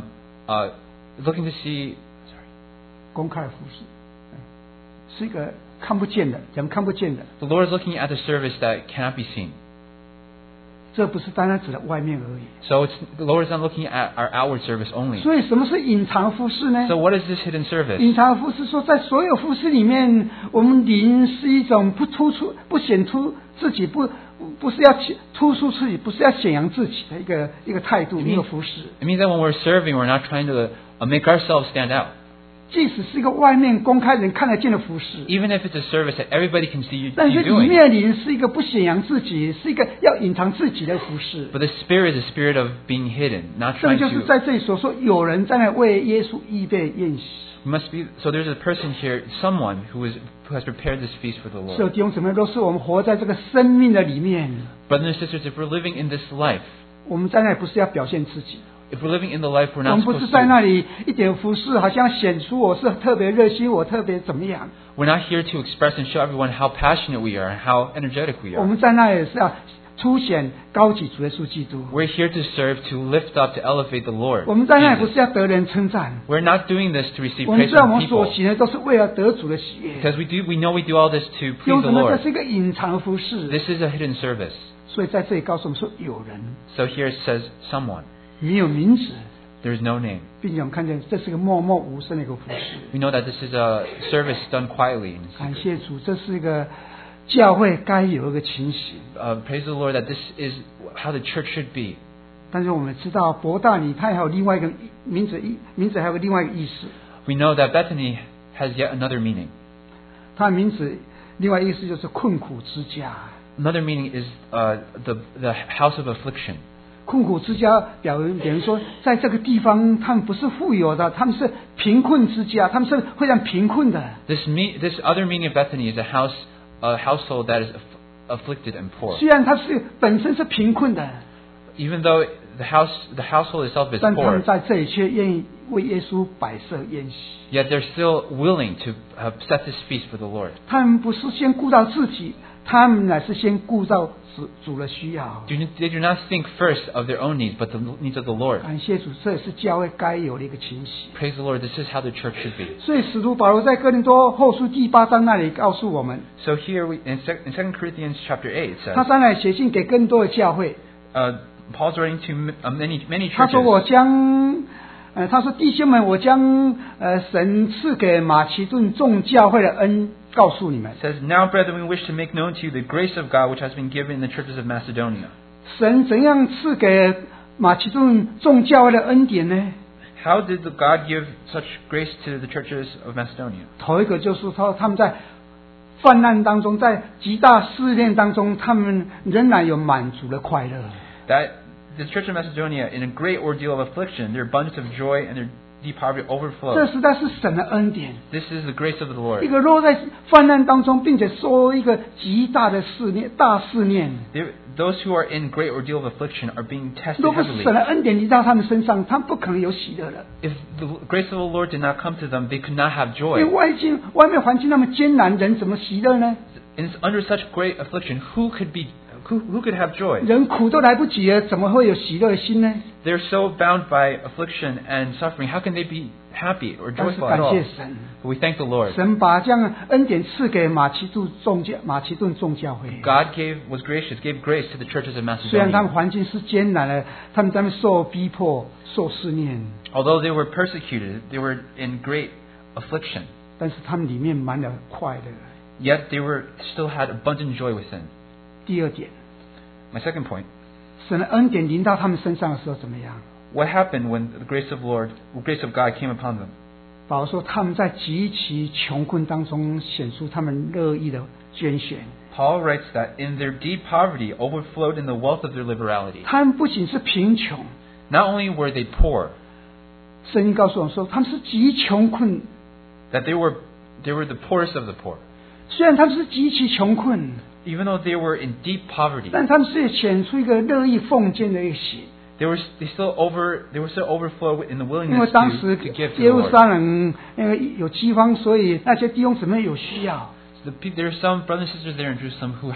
Speaker 2: sorry.
Speaker 1: 公开的服饰是一个看不见的，人看不见的，
Speaker 2: The Lord is looking at the service that cannot be seen.
Speaker 1: 这不是单单指的外面而已。
Speaker 2: So the Lord is not looking at our outward service only.
Speaker 1: 所以什么是隐藏服饰呢？
Speaker 2: So what is this hidden service?
Speaker 1: 隐藏服饰说，在所有服饰里面，我们灵是一种不突出、不显出自己，不是要突出自己，不是要显扬自己的一个态度，一个服饰。
Speaker 2: It means that when we're serving, we're not trying to make ourselves stand out.
Speaker 1: 即使是一个外面公开人看得见的服饰，
Speaker 2: even if it's a service that everybody can see you
Speaker 1: 但是里
Speaker 2: doing.
Speaker 1: 面灵是一个不显扬自己，是一个要隐藏自己的服饰。
Speaker 2: But the Spirit is a spirit of being hidden, not
Speaker 1: 这
Speaker 2: trying
Speaker 1: 就是
Speaker 2: to.
Speaker 1: 在这里所说，有人在那为耶稣预备宴席。
Speaker 2: Must be so. There's a person here, someone who has prepared this feast for the
Speaker 1: 所有
Speaker 2: Lord.
Speaker 1: 弟兄姊妹，都是我们活在这个生命的里面，
Speaker 2: Brothers and sisters, if we're living in this life,
Speaker 1: 我们在那里不是要表现自己，
Speaker 2: if we're living in the life we're
Speaker 1: 我
Speaker 2: not
Speaker 1: 们不是
Speaker 2: supposed
Speaker 1: 在
Speaker 2: to.
Speaker 1: 那里一点服饰，好像显出我是特别热心，我特别怎么样。
Speaker 2: We're not here to express and show everyone how passionate we are and how energetic we
Speaker 1: 我
Speaker 2: are.
Speaker 1: 们在那里是要凸显高举主耶稣基督。
Speaker 2: We're here to serve, to lift up, to elevate the Lord.
Speaker 1: 我们在那里不
Speaker 2: Jesus.
Speaker 1: 是要得人称赞，
Speaker 2: We're not doing this to receive
Speaker 1: 我们
Speaker 2: praise
Speaker 1: 知道我
Speaker 2: from
Speaker 1: 们所
Speaker 2: people.
Speaker 1: 行的都是为了得主的喜悦。
Speaker 2: Because we know we do all this to
Speaker 1: 弟
Speaker 2: please
Speaker 1: 兄
Speaker 2: the
Speaker 1: 姊妹，这
Speaker 2: Lord.
Speaker 1: 是一个隐藏的服饰。
Speaker 2: This is a hidden service.
Speaker 1: 所以在这里告诉我们说，有人
Speaker 2: So here it says someone.
Speaker 1: 没有名字，
Speaker 2: There is no name.
Speaker 1: 并且我们看见这是个默默无声的一个服饰。
Speaker 2: We know that this is a service done quietly. In
Speaker 1: 感
Speaker 2: secret.
Speaker 1: 谢主，这是一个教会该有一个情形。
Speaker 2: Praise the Lord that this is how the church should be.
Speaker 1: 但是我们知道伯大尼它还有另外一个名字，名字还有个另外一个意思。
Speaker 2: We know that Bethany has yet another meaning.
Speaker 1: 它的名字另外意思就是困苦之家。
Speaker 2: Another meaning is the house of affliction.
Speaker 1: 困苦之家表明说，在这个地方他们不是富有的，他们是贫困之家，他们是非常贫困的。
Speaker 2: This other meaning of Bethany is a household that is afflicted and poor.
Speaker 1: 虽然他是本身是贫困的，
Speaker 2: Even though the household itself is
Speaker 1: 但他们
Speaker 2: poor,
Speaker 1: 在这里却愿意为耶稣摆设宴席。
Speaker 2: yet they're still willing to set this feast for the Lord.
Speaker 1: 他们不是先顾到自己，他们乃是先顾到主的需要。
Speaker 2: They do not think first of their own needs, but the needs of the Lord.
Speaker 1: 感谢主，这也是教会该有的一个情形。
Speaker 2: Praise the Lord. This is how the church should be.
Speaker 1: 所以使徒保罗在哥林多后书第8章那里告诉我们，
Speaker 2: So here in 2 Corinthians chapter 8 it
Speaker 1: 他
Speaker 2: says,
Speaker 1: 在那里写信给更多的教会，
Speaker 2: Paul's writing to many
Speaker 1: 他说
Speaker 2: churches.
Speaker 1: 我将，他说弟兄们，我将神赐给马其顿众教会的恩告诉你们。
Speaker 2: It says, Now, brethren, we wish to make known to you the grace of God which has been given in the churches of Macedonia.
Speaker 1: 神怎样赐给马其顿众教会的恩典呢？
Speaker 2: How did God give such grace to the churches of Macedonia?
Speaker 1: 头一个就是说他们在患难当中，在极大试炼当中，他们仍然有满足的快乐。
Speaker 2: That the church of Macedonia, in a great ordeal of affliction, their abundance of joy and their deep poverty
Speaker 1: 这
Speaker 2: overflowed.
Speaker 1: 实在是神的恩典。
Speaker 2: This is the grace of the
Speaker 1: 一
Speaker 2: Lord.
Speaker 1: 个落在患难当中，并且受一个极大的试炼、大试炼。
Speaker 2: Those who are in great ordeal of affliction are being tested
Speaker 1: 若不是
Speaker 2: heavily.
Speaker 1: 神的恩典临到他们身上，他们不可能有喜乐的。
Speaker 2: If the grace of the Lord did not come to them, they could not have
Speaker 1: 因为
Speaker 2: joy.
Speaker 1: 外面环境那么艰难，人怎么喜乐呢？
Speaker 2: Under such great affliction, who could have joy?
Speaker 1: 人苦都来不及了，怎么会有喜乐的心呢？
Speaker 2: They're so bound by affliction and suffering. How can they be happy or
Speaker 1: 但是
Speaker 2: joyful
Speaker 1: 感
Speaker 2: at all?
Speaker 1: 谢神，
Speaker 2: But we thank the Lord.
Speaker 1: 神把这样恩典赐给马其顿众教会。
Speaker 2: God was gracious, gave grace to the churches of
Speaker 1: 虽然他们
Speaker 2: Macedonia.
Speaker 1: 环境是艰难的，他们在那边受逼迫、受试炼，
Speaker 2: Although they were persecuted, they were in great affliction.
Speaker 1: 但是他们里面满了快乐。
Speaker 2: Yet they still had abundant joy within.
Speaker 1: 第二点，
Speaker 2: My second point.
Speaker 1: 神的恩典临到他们身上的时候怎么样？
Speaker 2: What happened when the grace of God came upon them?
Speaker 1: 保罗说他们在极其穷困当中显出他们乐意的捐献。
Speaker 2: Paul writes that in their deep poverty overflowed in the wealth of their liberality.
Speaker 1: 他们不仅是贫穷，
Speaker 2: Not only were they poor,
Speaker 1: 圣经告诉我们说他们是极穷困。
Speaker 2: that they were the poorest of the poor.
Speaker 1: 虽然他们是极其穷困，
Speaker 2: Even though they were in deep poverty,
Speaker 1: 但他们是显出一个乐意奉献的一个心。
Speaker 2: they were still overflow in the
Speaker 1: 因为
Speaker 2: willingness
Speaker 1: 当
Speaker 2: to
Speaker 1: 时
Speaker 2: give to
Speaker 1: 耶
Speaker 2: the
Speaker 1: 路
Speaker 2: Lord.
Speaker 1: 撒冷有饥荒，所以那些弟兄姊妹有需要，
Speaker 2: There are some brothers and sisters there in Jerusalem who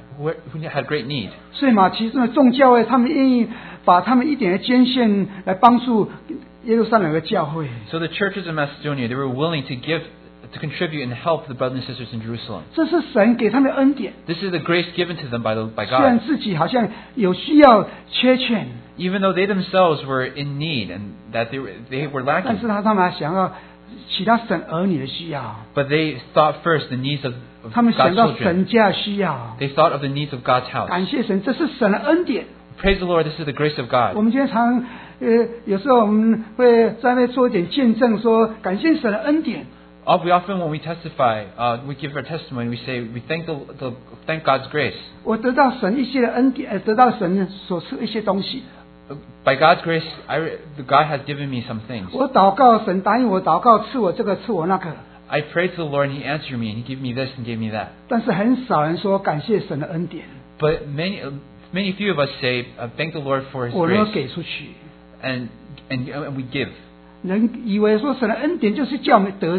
Speaker 2: had great need.
Speaker 1: 所以马其顿的众教会他们愿意把他们一点的捐献来帮助耶路撒冷的教会。
Speaker 2: So the churches of Macedonia, they were willing to contribute and help the brothers and sisters in Jerusalem.
Speaker 1: 这是神给他们的恩典。
Speaker 2: This is the grace given to them by
Speaker 1: 虽然
Speaker 2: God.
Speaker 1: 自己好像有需要缺欠，
Speaker 2: Even though they themselves were in need and that they were
Speaker 1: 但是
Speaker 2: lacking,
Speaker 1: 他们还想要其他神儿女的需要，
Speaker 2: but they thought first the needs of
Speaker 1: 他们想
Speaker 2: God's
Speaker 1: 到
Speaker 2: children.
Speaker 1: 神家的需要。
Speaker 2: They thought of the needs of God's house.
Speaker 1: 感谢神，这是神的恩典。
Speaker 2: Praise the Lord, this is the grace of
Speaker 1: 我
Speaker 2: God.
Speaker 1: 们今天常有时候我们会在那做一点见证，说感谢神的恩典。
Speaker 2: We often, when we testify, we give our testimony. We say we thank God's grace.
Speaker 1: 我得到神一些的恩典，得到神所赐一些东西。
Speaker 2: By God's grace, God has given me some things.
Speaker 1: 我祷告，神答应我祷告，赐我这个，赐我那个。
Speaker 2: I prayed to the Lord, and He answered me, and He gave me this and gave me that.
Speaker 1: 但是很少人说感谢神的恩典。
Speaker 2: But many few of us say, thank the Lord for His
Speaker 1: 我能
Speaker 2: grace,
Speaker 1: 给出去。
Speaker 2: and we give.
Speaker 1: 人以为说神的恩典就是叫我们得。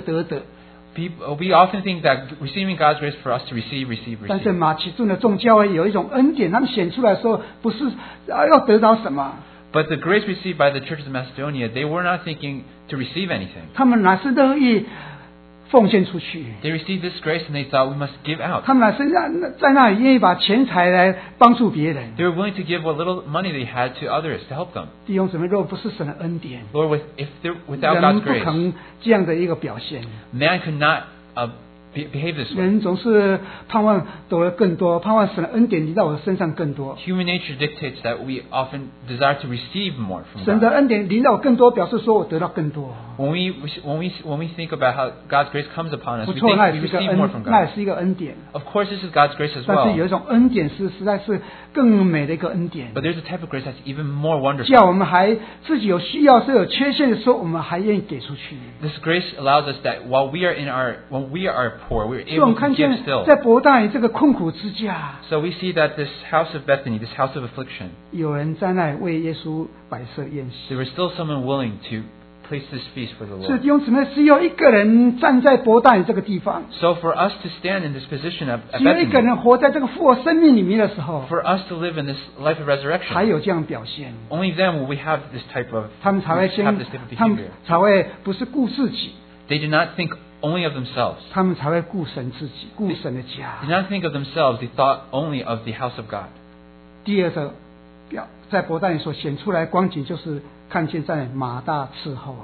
Speaker 2: We often think that receiving God's grace for us to receive.
Speaker 1: 但是马其顿的众教会有一种恩典，他们显出来说不是要得到什么。
Speaker 2: But the grace received by the churches of Macedonia, they were not thinking to receive anything.
Speaker 1: 他们乃是乐意奉献出去。
Speaker 2: They received this grace and they thought we must give out.
Speaker 1: 他们乃是在那里愿意把钱财来帮助别人。
Speaker 2: They were willing to give what little money they had to others to help them.
Speaker 1: 弟兄姊妹，若不是神的恩典，
Speaker 2: Lord, without
Speaker 1: 人
Speaker 2: God's
Speaker 1: 不可
Speaker 2: grace,
Speaker 1: 能这样的一个表现。
Speaker 2: man could not behave this way.
Speaker 1: 人总是盼望得了更多，盼望神的恩典临到我的身上更多。
Speaker 2: Human nature dictates that we often desire to receive more from
Speaker 1: 神
Speaker 2: God.
Speaker 1: 的恩典临到我更多，表示说我得到更多。
Speaker 2: When we think about how God's grace comes upon us,
Speaker 1: 不
Speaker 2: we
Speaker 1: 错，
Speaker 2: think
Speaker 1: 那
Speaker 2: we
Speaker 1: 也是一个
Speaker 2: receive more
Speaker 1: 恩
Speaker 2: from，
Speaker 1: 那
Speaker 2: God.
Speaker 1: 也是一个恩典。
Speaker 2: Of course, this is God's grace as
Speaker 1: 但是有
Speaker 2: well.
Speaker 1: 一种恩典是实在是更美的一个恩典，
Speaker 2: But there's a type of grace that's even more
Speaker 1: 叫
Speaker 2: wonderful.
Speaker 1: 我们还自己有需要、是有缺陷的时候，我们还愿意给出去。
Speaker 2: This grace allows us that when we are poor, we're
Speaker 1: 所以我
Speaker 2: able
Speaker 1: 们
Speaker 2: to
Speaker 1: 看
Speaker 2: give
Speaker 1: 见
Speaker 2: still.
Speaker 1: 在伯大尼这个困苦之家，
Speaker 2: So we see that this house of Bethany, this house of affliction,
Speaker 1: 有人在那里为耶稣摆设宴席。
Speaker 2: there was still someone willing to place this feast for the
Speaker 1: 所以
Speaker 2: Lord.
Speaker 1: 弟兄姊妹，只有一个人站在伯大尼这个地方，
Speaker 2: So for us to stand in this position at
Speaker 1: 只有一个
Speaker 2: Bethany,
Speaker 1: 人活在这个复活生命里面的时候，
Speaker 2: for us to live in this life of
Speaker 1: 才
Speaker 2: resurrection,
Speaker 1: 有这样表现。
Speaker 2: only then will we have this type of
Speaker 1: 他们才会
Speaker 2: have this type of
Speaker 1: 他们
Speaker 2: behavior.
Speaker 1: 才会不是顾自己，
Speaker 2: They did not think only of themselves.
Speaker 1: 他们才会顾神自己，顾神的
Speaker 2: They
Speaker 1: 家
Speaker 2: did。not think of themselves. They thought only of the house of God.
Speaker 1: 第二个在伯大尼所显出来光景，就是看见在马大伺候。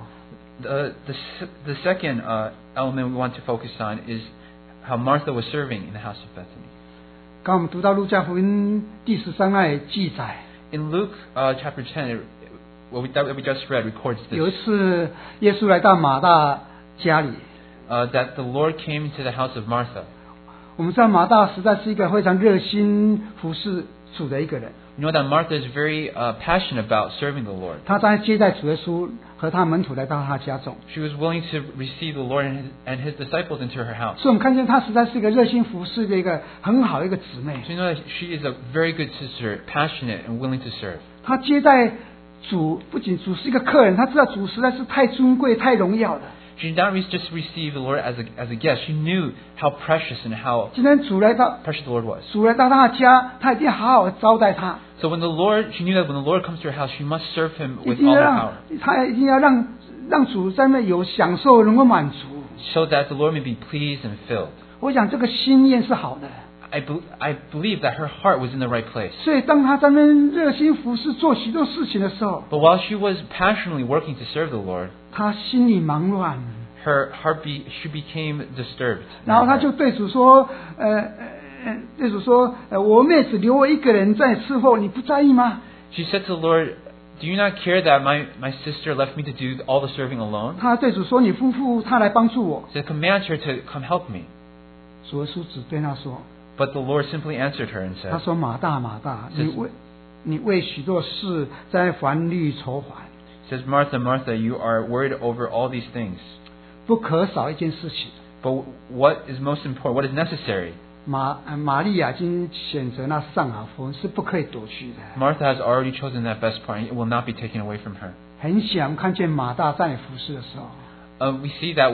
Speaker 2: The second element we want to focus on is how Martha was serving in the house of Bethany.
Speaker 1: 刚我们读到路加福音第13那里记载，
Speaker 2: In Luke chapter 10, what we just read records
Speaker 1: 有一
Speaker 2: this,
Speaker 1: 次耶稣来到马大家里。
Speaker 2: that the Lord came into the house of Martha.
Speaker 1: 我们知道马大实在是一个非常热心服侍主的一个人，
Speaker 2: You know that Martha is very passionate about serving the Lord.
Speaker 1: 他在接待主耶稣和他门徒来到他家中，
Speaker 2: She was willing to receive the Lord and his disciples into her house.
Speaker 1: 所以我们看见他实在是一个热心服侍的一个很好的一个姊妹。
Speaker 2: So you know that she is a very good sister, passionate and willing to serve.
Speaker 1: 他接待主，不仅主是一个客人，他知道主实在是太尊贵、太荣耀了。
Speaker 2: She did not just receive the Lord as a guest. She knew how precious and how
Speaker 1: 今天主来到
Speaker 2: precious the Lord was.
Speaker 1: 主来到他的家，他一定要好好的招待他，
Speaker 2: So she knew that when the Lord comes to her house, she must serve Him
Speaker 1: 一
Speaker 2: with
Speaker 1: 定
Speaker 2: all
Speaker 1: 要
Speaker 2: her
Speaker 1: 让
Speaker 2: power,
Speaker 1: 他一定要让主在那有享受，能够满足。
Speaker 2: so that the Lord may be pleased and filled.
Speaker 1: 我想这个心念是好的，
Speaker 2: I believe that her heart was in the right place.
Speaker 1: 所以当他在那边热心服侍做许多事情的时候，
Speaker 2: But while she was passionately working to serve the Lord,
Speaker 1: 他心里忙乱，
Speaker 2: her heartbeat she became disturbed.
Speaker 1: 然后他就对主说：“对主说，我妹只留我一个人在伺候，你不在意吗
Speaker 2: She said to the Lord, "Do you not care that my sister left me to do all the serving alone?"
Speaker 1: 他对主说：“你吩咐他来帮助我。
Speaker 2: So command her to come help me." ”
Speaker 1: 主耶稣只对他说
Speaker 2: But the Lord simply answered her and：“
Speaker 1: 他
Speaker 2: said,
Speaker 1: 说马大马大，
Speaker 2: 是
Speaker 1: 你为许多事在烦虑愁烦，
Speaker 2: says, "Martha, Martha, you are worried over all these things.
Speaker 1: 不可少一件事情。
Speaker 2: But what is most important? What is necessary?"
Speaker 1: 玛利亚已经选择那上好福分，是不可以夺去的。
Speaker 2: Martha has already chosen that best part, and it will not be taken away from her.
Speaker 1: 很想看见马大在服侍的时候，
Speaker 2: We see that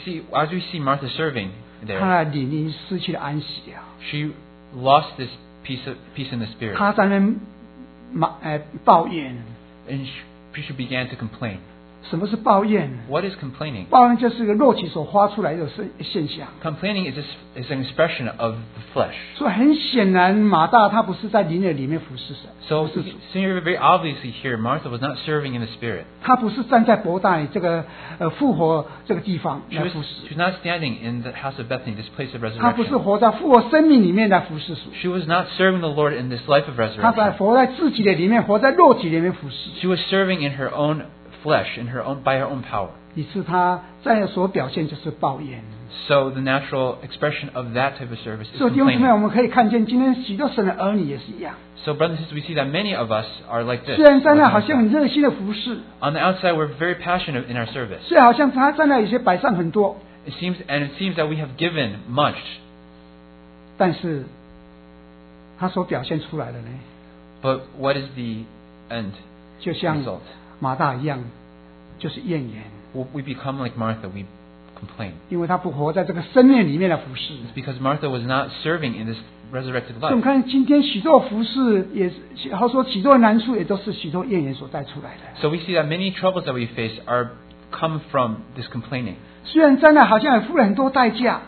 Speaker 2: as we see Martha serving
Speaker 1: 他
Speaker 2: there,
Speaker 1: 的灵灵失去了安息了。
Speaker 2: she lost this peace in the spirit,
Speaker 1: 他在那边抱怨，
Speaker 2: and she began to complain.
Speaker 1: 什么是抱怨？
Speaker 2: What is complaining?
Speaker 1: 抱怨就是一个肉体所发出来的现象。
Speaker 2: Complaining is an expression of the flesh.
Speaker 1: 所以很显然，马大他不是在灵的里面服侍神，
Speaker 2: So
Speaker 1: 服侍主，
Speaker 2: very obviously here, Martha was not serving in the spirit.
Speaker 1: 他不是站在伯大尼这个复活这个地方
Speaker 2: She
Speaker 1: 来
Speaker 2: was,
Speaker 1: 服
Speaker 2: she
Speaker 1: 侍，
Speaker 2: was not standing in the house of Bethany, this place of
Speaker 1: 他不是
Speaker 2: resurrection.
Speaker 1: 活在复活生命里面来服侍主，
Speaker 2: She was not serving the Lord in this life of
Speaker 1: 他在
Speaker 2: resurrection.
Speaker 1: 活在自己的里面，活在肉体里面服侍，
Speaker 2: She was serving in her own flesh, by her own power.
Speaker 1: 以致他在所表现就是抱怨。
Speaker 2: So the natural expression of that type of service is
Speaker 1: 所以弟兄姊妹，
Speaker 2: complaining.
Speaker 1: 我们可以看见今天许多神的儿女也是一样，
Speaker 2: So brothers and sisters, we see that many of us are like this.
Speaker 1: 虽然在那好像很热心的服侍，
Speaker 2: On the outside, we're very passionate in our service.
Speaker 1: 虽然好像他在那有些摆上很多，
Speaker 2: It seems that we have given much,
Speaker 1: 但是他所表现出来的呢，
Speaker 2: but what is the end
Speaker 1: 就像
Speaker 2: result?
Speaker 1: 马大一样，就是怨言，
Speaker 2: We become like Martha. We complain.
Speaker 1: 因为他不活在这个生命里面的服侍。
Speaker 2: It's because Martha was not serving in this resurrected
Speaker 1: 所以我们
Speaker 2: life.
Speaker 1: 看今天许多服侍也是，好说许多难处也都是许多怨言所带出来的。
Speaker 2: So we see that many troubles that we face come from this complaining.
Speaker 1: 虽然在那好像也付了很多代价，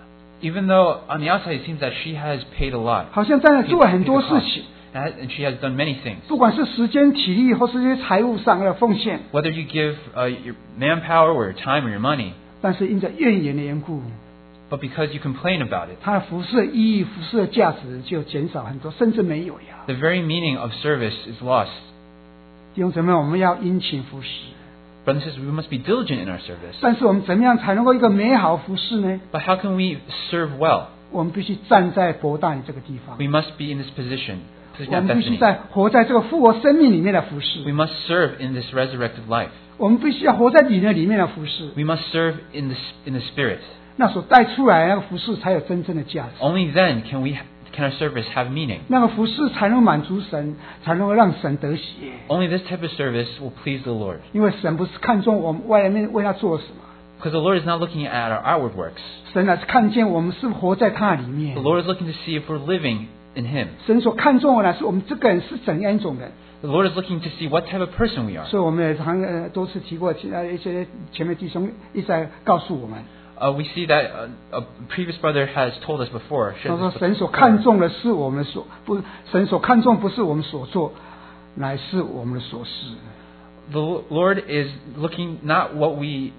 Speaker 2: Even though on the outside it seems that she has paid a lot,
Speaker 1: 好像在那做了很
Speaker 2: paid
Speaker 1: 多
Speaker 2: the
Speaker 1: 事
Speaker 2: cost,
Speaker 1: 情，
Speaker 2: and she has done many things.
Speaker 1: 不管是时间、体力或是这些财务上的奉献，
Speaker 2: Whether you give your manpower or your time or your money,
Speaker 1: 但是因着怨言的缘故，
Speaker 2: but because you complain about it,
Speaker 1: 他的服侍的意义、服侍的价值就减少很多，甚至没有呀。
Speaker 2: the very meaning of service is lost.
Speaker 1: 弟兄姊妹，我们要殷勤服侍，
Speaker 2: Brothers and sisters, we must be diligent in our service.
Speaker 1: 但是我们怎么样才能够一个美好服侍呢？
Speaker 2: But how can we serve well?
Speaker 1: 我们必须站在伯大尼这个地方，
Speaker 2: We must be in this position
Speaker 1: 我
Speaker 2: at
Speaker 1: 们必须
Speaker 2: Bethany.
Speaker 1: 在活在这个复活生命里面的服侍
Speaker 2: We，must serve in this resurrected life.
Speaker 1: 我们必须要活在你的里面的服侍，
Speaker 2: We must serve in the Spirit.
Speaker 1: 那所带出来的那个服侍才有真正的价值，
Speaker 2: Only then can our service have meaning.
Speaker 1: 那个服侍才能满足神，才能够让神得喜悦。
Speaker 2: Only this type of service will please the Lord.
Speaker 1: 因为神不是看重我们外面为他做什么，
Speaker 2: Because the Lord is not looking at our outward works.
Speaker 1: 神乃是看见我们是活在他里面
Speaker 2: The。Lord is looking to see if we're living in Him.
Speaker 1: 神所看重的乃是我们这个人是怎样一种人。
Speaker 2: The Lord is looking to see what type of person we are.
Speaker 1: 所以我们也多次提过，一些前面弟兄一直在告诉我们，
Speaker 2: We see that a previous brother has told us before.
Speaker 1: 他
Speaker 2: shared
Speaker 1: 说
Speaker 2: this
Speaker 1: 神所
Speaker 2: before.
Speaker 1: 看重的是我们不，神所看重不是我们所做，乃是我们的所事。
Speaker 2: The Lord is looking not what we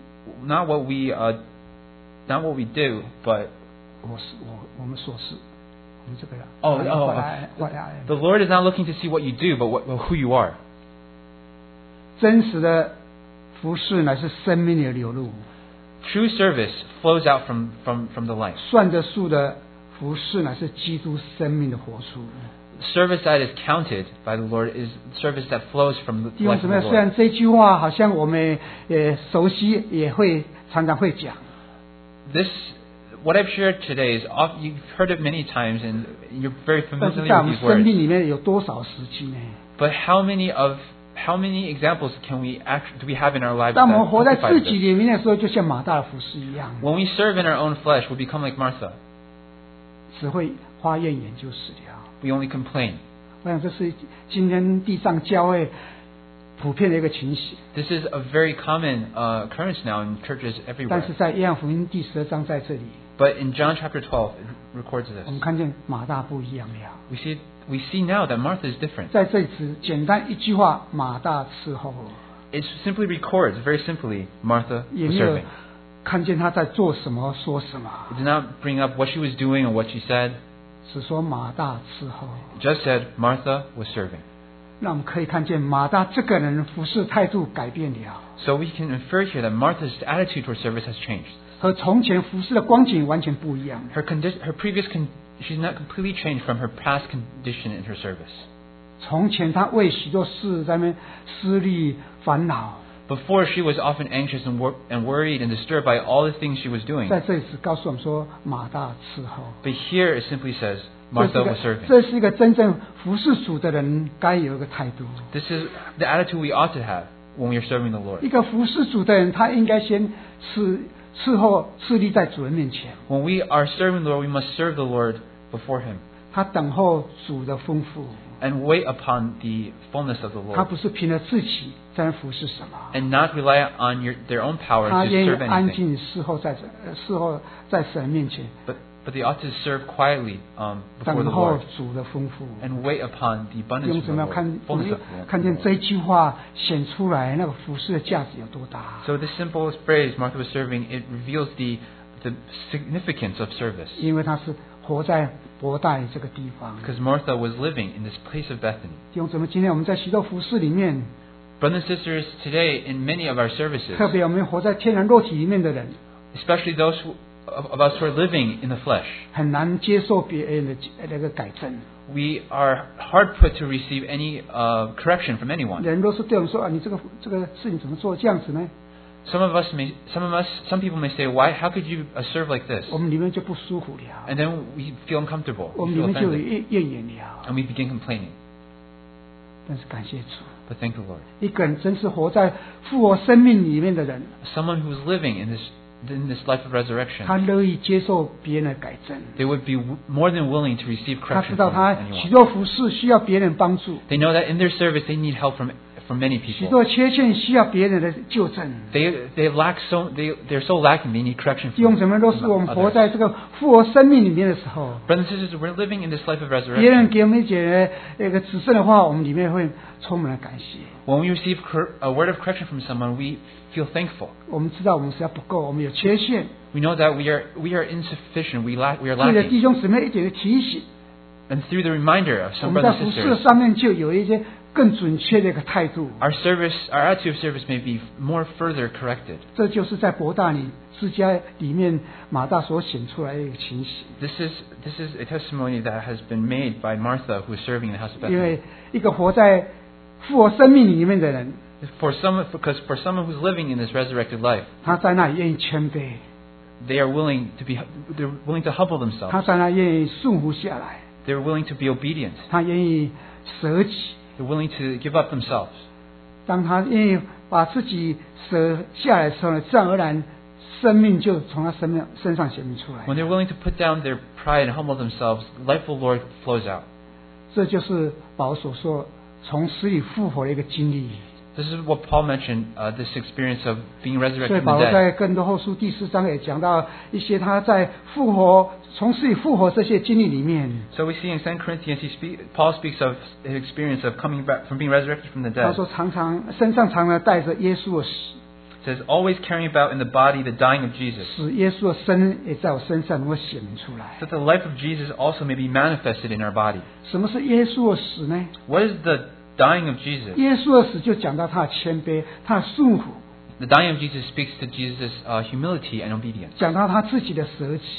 Speaker 2: do, but
Speaker 1: 我们所事，我们这个人。
Speaker 2: the Lord is not looking to see what you do, but who you are.
Speaker 1: 真实的服侍乃是生命的流露，
Speaker 2: True service flows out from the life.
Speaker 1: 算得数的服侍乃是基督生命的活出。
Speaker 2: Service that is counted by the Lord is service that flows from the
Speaker 1: 弟兄
Speaker 2: life
Speaker 1: 姊
Speaker 2: of
Speaker 1: 妹，
Speaker 2: the
Speaker 1: 虽然
Speaker 2: Lord.
Speaker 1: 这句话好像我们也熟悉，也会常常会讲，
Speaker 2: What I've shared today is you've heard it many times, and you're very
Speaker 1: 但是
Speaker 2: familiar
Speaker 1: 在我
Speaker 2: with
Speaker 1: 们
Speaker 2: these
Speaker 1: 生
Speaker 2: words.
Speaker 1: 命里面有多少时期呢？
Speaker 2: But how many examples do we have in our lives
Speaker 1: 当
Speaker 2: that
Speaker 1: 我们活在
Speaker 2: testify
Speaker 1: 自
Speaker 2: to
Speaker 1: 己
Speaker 2: this?
Speaker 1: 里面的时候，就像马大的服侍一样，
Speaker 2: When we serve in our own flesh, we become like Martha.
Speaker 1: 只会发怨言就是了。
Speaker 2: We only complain.
Speaker 1: 我想这是今天地上教会普遍的一个情形。
Speaker 2: This is a very common occurrence now in churches
Speaker 1: 但
Speaker 2: everywhere.
Speaker 1: 是在约翰福音第12章在这里，
Speaker 2: But in John chapter 12, it records
Speaker 1: 我们
Speaker 2: this.
Speaker 1: 看见马大不一样了。
Speaker 2: We see now that Martha is different.
Speaker 1: 在这里只简单一句话，马大伺候，
Speaker 2: It simply records, very simply, Martha
Speaker 1: 也
Speaker 2: was
Speaker 1: 没有
Speaker 2: serving.
Speaker 1: 看见他在做什么说什么，
Speaker 2: It did not bring up what she was doing or what she said.
Speaker 1: 只说马大伺候。
Speaker 2: It just said Martha was serving.
Speaker 1: 那我们可以看见马大这个人服侍态度改变了，
Speaker 2: So we can infer here that Martha's attitude toward service has changed.
Speaker 1: 和从前服侍的光景完全不一样。
Speaker 2: She's not completely changed from her past condition in her service.
Speaker 1: 从前他为许多事在那边思虑烦恼，
Speaker 2: Before, she was often anxious and worried and disturbed by all the things she was doing.
Speaker 1: 在这里只告诉我们说马大伺候。
Speaker 2: But here it simply says Martha was serving.
Speaker 1: 这是一个真正服侍主的人该有一个态度。
Speaker 2: This is the attitude we ought to have when we are serving the Lord.
Speaker 1: 一个服侍主的人，他应该先侍立在主人面前，
Speaker 2: When we are serving the Lord, we must serve the Lord before Him.
Speaker 1: 他等候主的吩咐。
Speaker 2: and wait upon the fullness of the
Speaker 1: 他
Speaker 2: Lord,
Speaker 1: 不是凭着自己在服侍什么，
Speaker 2: and not rely on their own power
Speaker 1: 他
Speaker 2: to
Speaker 1: 愿意
Speaker 2: serve
Speaker 1: 安
Speaker 2: anything.
Speaker 1: 静事后在神面前
Speaker 2: But they ought to serve quietly before
Speaker 1: 等
Speaker 2: the
Speaker 1: 候
Speaker 2: Lord
Speaker 1: 主的丰富。
Speaker 2: and wait upon the
Speaker 1: 弟
Speaker 2: abundance
Speaker 1: 兄
Speaker 2: of
Speaker 1: 姊
Speaker 2: the
Speaker 1: 妹
Speaker 2: Lord,
Speaker 1: 看
Speaker 2: fullness of the
Speaker 1: 看见
Speaker 2: Lord.
Speaker 1: 这一句话显出来那个服侍的价值有多大？
Speaker 2: So this simple phrase, Martha was serving, it reveals the significance of service.
Speaker 1: 因为他是活在伯大尼这个地方。
Speaker 2: Because Martha was living in this place of Bethany.
Speaker 1: 弟兄姊妹，今天我们在许多服侍里面，
Speaker 2: Brothers and sisters, today in many of our services,
Speaker 1: 特别我们活在天然肉体里面的人，
Speaker 2: especially those of us who are living in the flesh,
Speaker 1: 很难接受别人的那个改正。
Speaker 2: we are hard put to receive any correction from anyone.
Speaker 1: 人若是对我们说啊，你这个事情怎么做这样子呢？
Speaker 2: Some people may say, how could you serve like this?
Speaker 1: 我们里面就不舒服了，
Speaker 2: And then we feel uncomfortable,
Speaker 1: 我
Speaker 2: we
Speaker 1: 们里
Speaker 2: feel
Speaker 1: 面就有
Speaker 2: offended,
Speaker 1: 怨言了。
Speaker 2: and we begin complaining.
Speaker 1: 但是感谢主，
Speaker 2: But thank the Lord.
Speaker 1: 一个人真是活在复活生命里面的人，
Speaker 2: Someone who's living in this life of resurrection,
Speaker 1: 他乐意接受别人的改正。
Speaker 2: they would be more than willing to receive
Speaker 1: 他
Speaker 2: correction
Speaker 1: 知道
Speaker 2: from
Speaker 1: 他许
Speaker 2: anyone.
Speaker 1: 多服侍需要别人帮助，
Speaker 2: They know that in their service they need help from many
Speaker 1: 许
Speaker 2: people.
Speaker 1: 多缺陷需要别人的纠正。
Speaker 2: They're so lacking. They need correction
Speaker 1: 弟兄
Speaker 2: from
Speaker 1: 姊妹，若是我们活
Speaker 2: others.
Speaker 1: 在这个复活生命里面的时候，
Speaker 2: Brothers and sisters, we're living in this life of
Speaker 1: 别人
Speaker 2: resurrection.
Speaker 1: 给我们一点那个指正的话，我们里面会充满了感谢。
Speaker 2: When we receive a word of correction from someone, we feel thankful.
Speaker 1: 我们知道我们实在不够，我们有缺陷，
Speaker 2: We know that we are insufficient. We are
Speaker 1: 为了
Speaker 2: lacking.
Speaker 1: 弟兄姊妹一点的提醒，
Speaker 2: And through the reminder of
Speaker 1: 我
Speaker 2: some
Speaker 1: 们在
Speaker 2: brothers
Speaker 1: 服
Speaker 2: and
Speaker 1: 侍
Speaker 2: sisters,
Speaker 1: 上面就有一些更准确的一个态度。
Speaker 2: our attitude of service may be more further corrected.
Speaker 1: 这就是在伯大尼之家里面马大所显出来的一个情形。
Speaker 2: This is a testimony that has been made by Martha, who is serving in the house of
Speaker 1: 因
Speaker 2: Bethany.
Speaker 1: 为一个活在复活生命里面的人，
Speaker 2: Because for someone who's living in this resurrected life,
Speaker 1: 他在那里愿意谦卑，
Speaker 2: they're willing to humble
Speaker 1: 他
Speaker 2: themselves.
Speaker 1: 在那愿意顺服下来，
Speaker 2: They're willing to be obedient.
Speaker 1: 他愿意舍己。
Speaker 2: They're willing to give up themselves.
Speaker 1: 当他愿意把自己舍下来的时候呢，自然而然生命就从他身上显明出来。
Speaker 2: When they're willing to put down their pride and humble themselves, life of the Lord flows out.
Speaker 1: 这就是保罗所说从死里复活的一个经历。
Speaker 2: This is what Paul mentioned, this experience of being
Speaker 1: 所
Speaker 2: resurrected
Speaker 1: 以
Speaker 2: from
Speaker 1: 保
Speaker 2: the
Speaker 1: 罗
Speaker 2: dead.
Speaker 1: 在更多后书第4章也讲到一些他在从死里复活这些经历里面，
Speaker 2: So we see in 2 Corinthians, Paul speaks of his experience of coming back from being resurrected from the
Speaker 1: 他
Speaker 2: dead.
Speaker 1: 说身上常常带着耶稣的死，
Speaker 2: It says, always carrying about in the body the dying of Jesus,
Speaker 1: 使耶稣的生也在我身上能够显明出来。
Speaker 2: so that the life of Jesus also may be manifested in our body.
Speaker 1: 什么是耶稣的死呢？
Speaker 2: What is the dying of Jesus?
Speaker 1: 耶稣的死就讲到他的谦卑，他的顺服，
Speaker 2: The dying of Jesus speaks to Jesus' humility and obedience.
Speaker 1: 讲到他自己的舍己，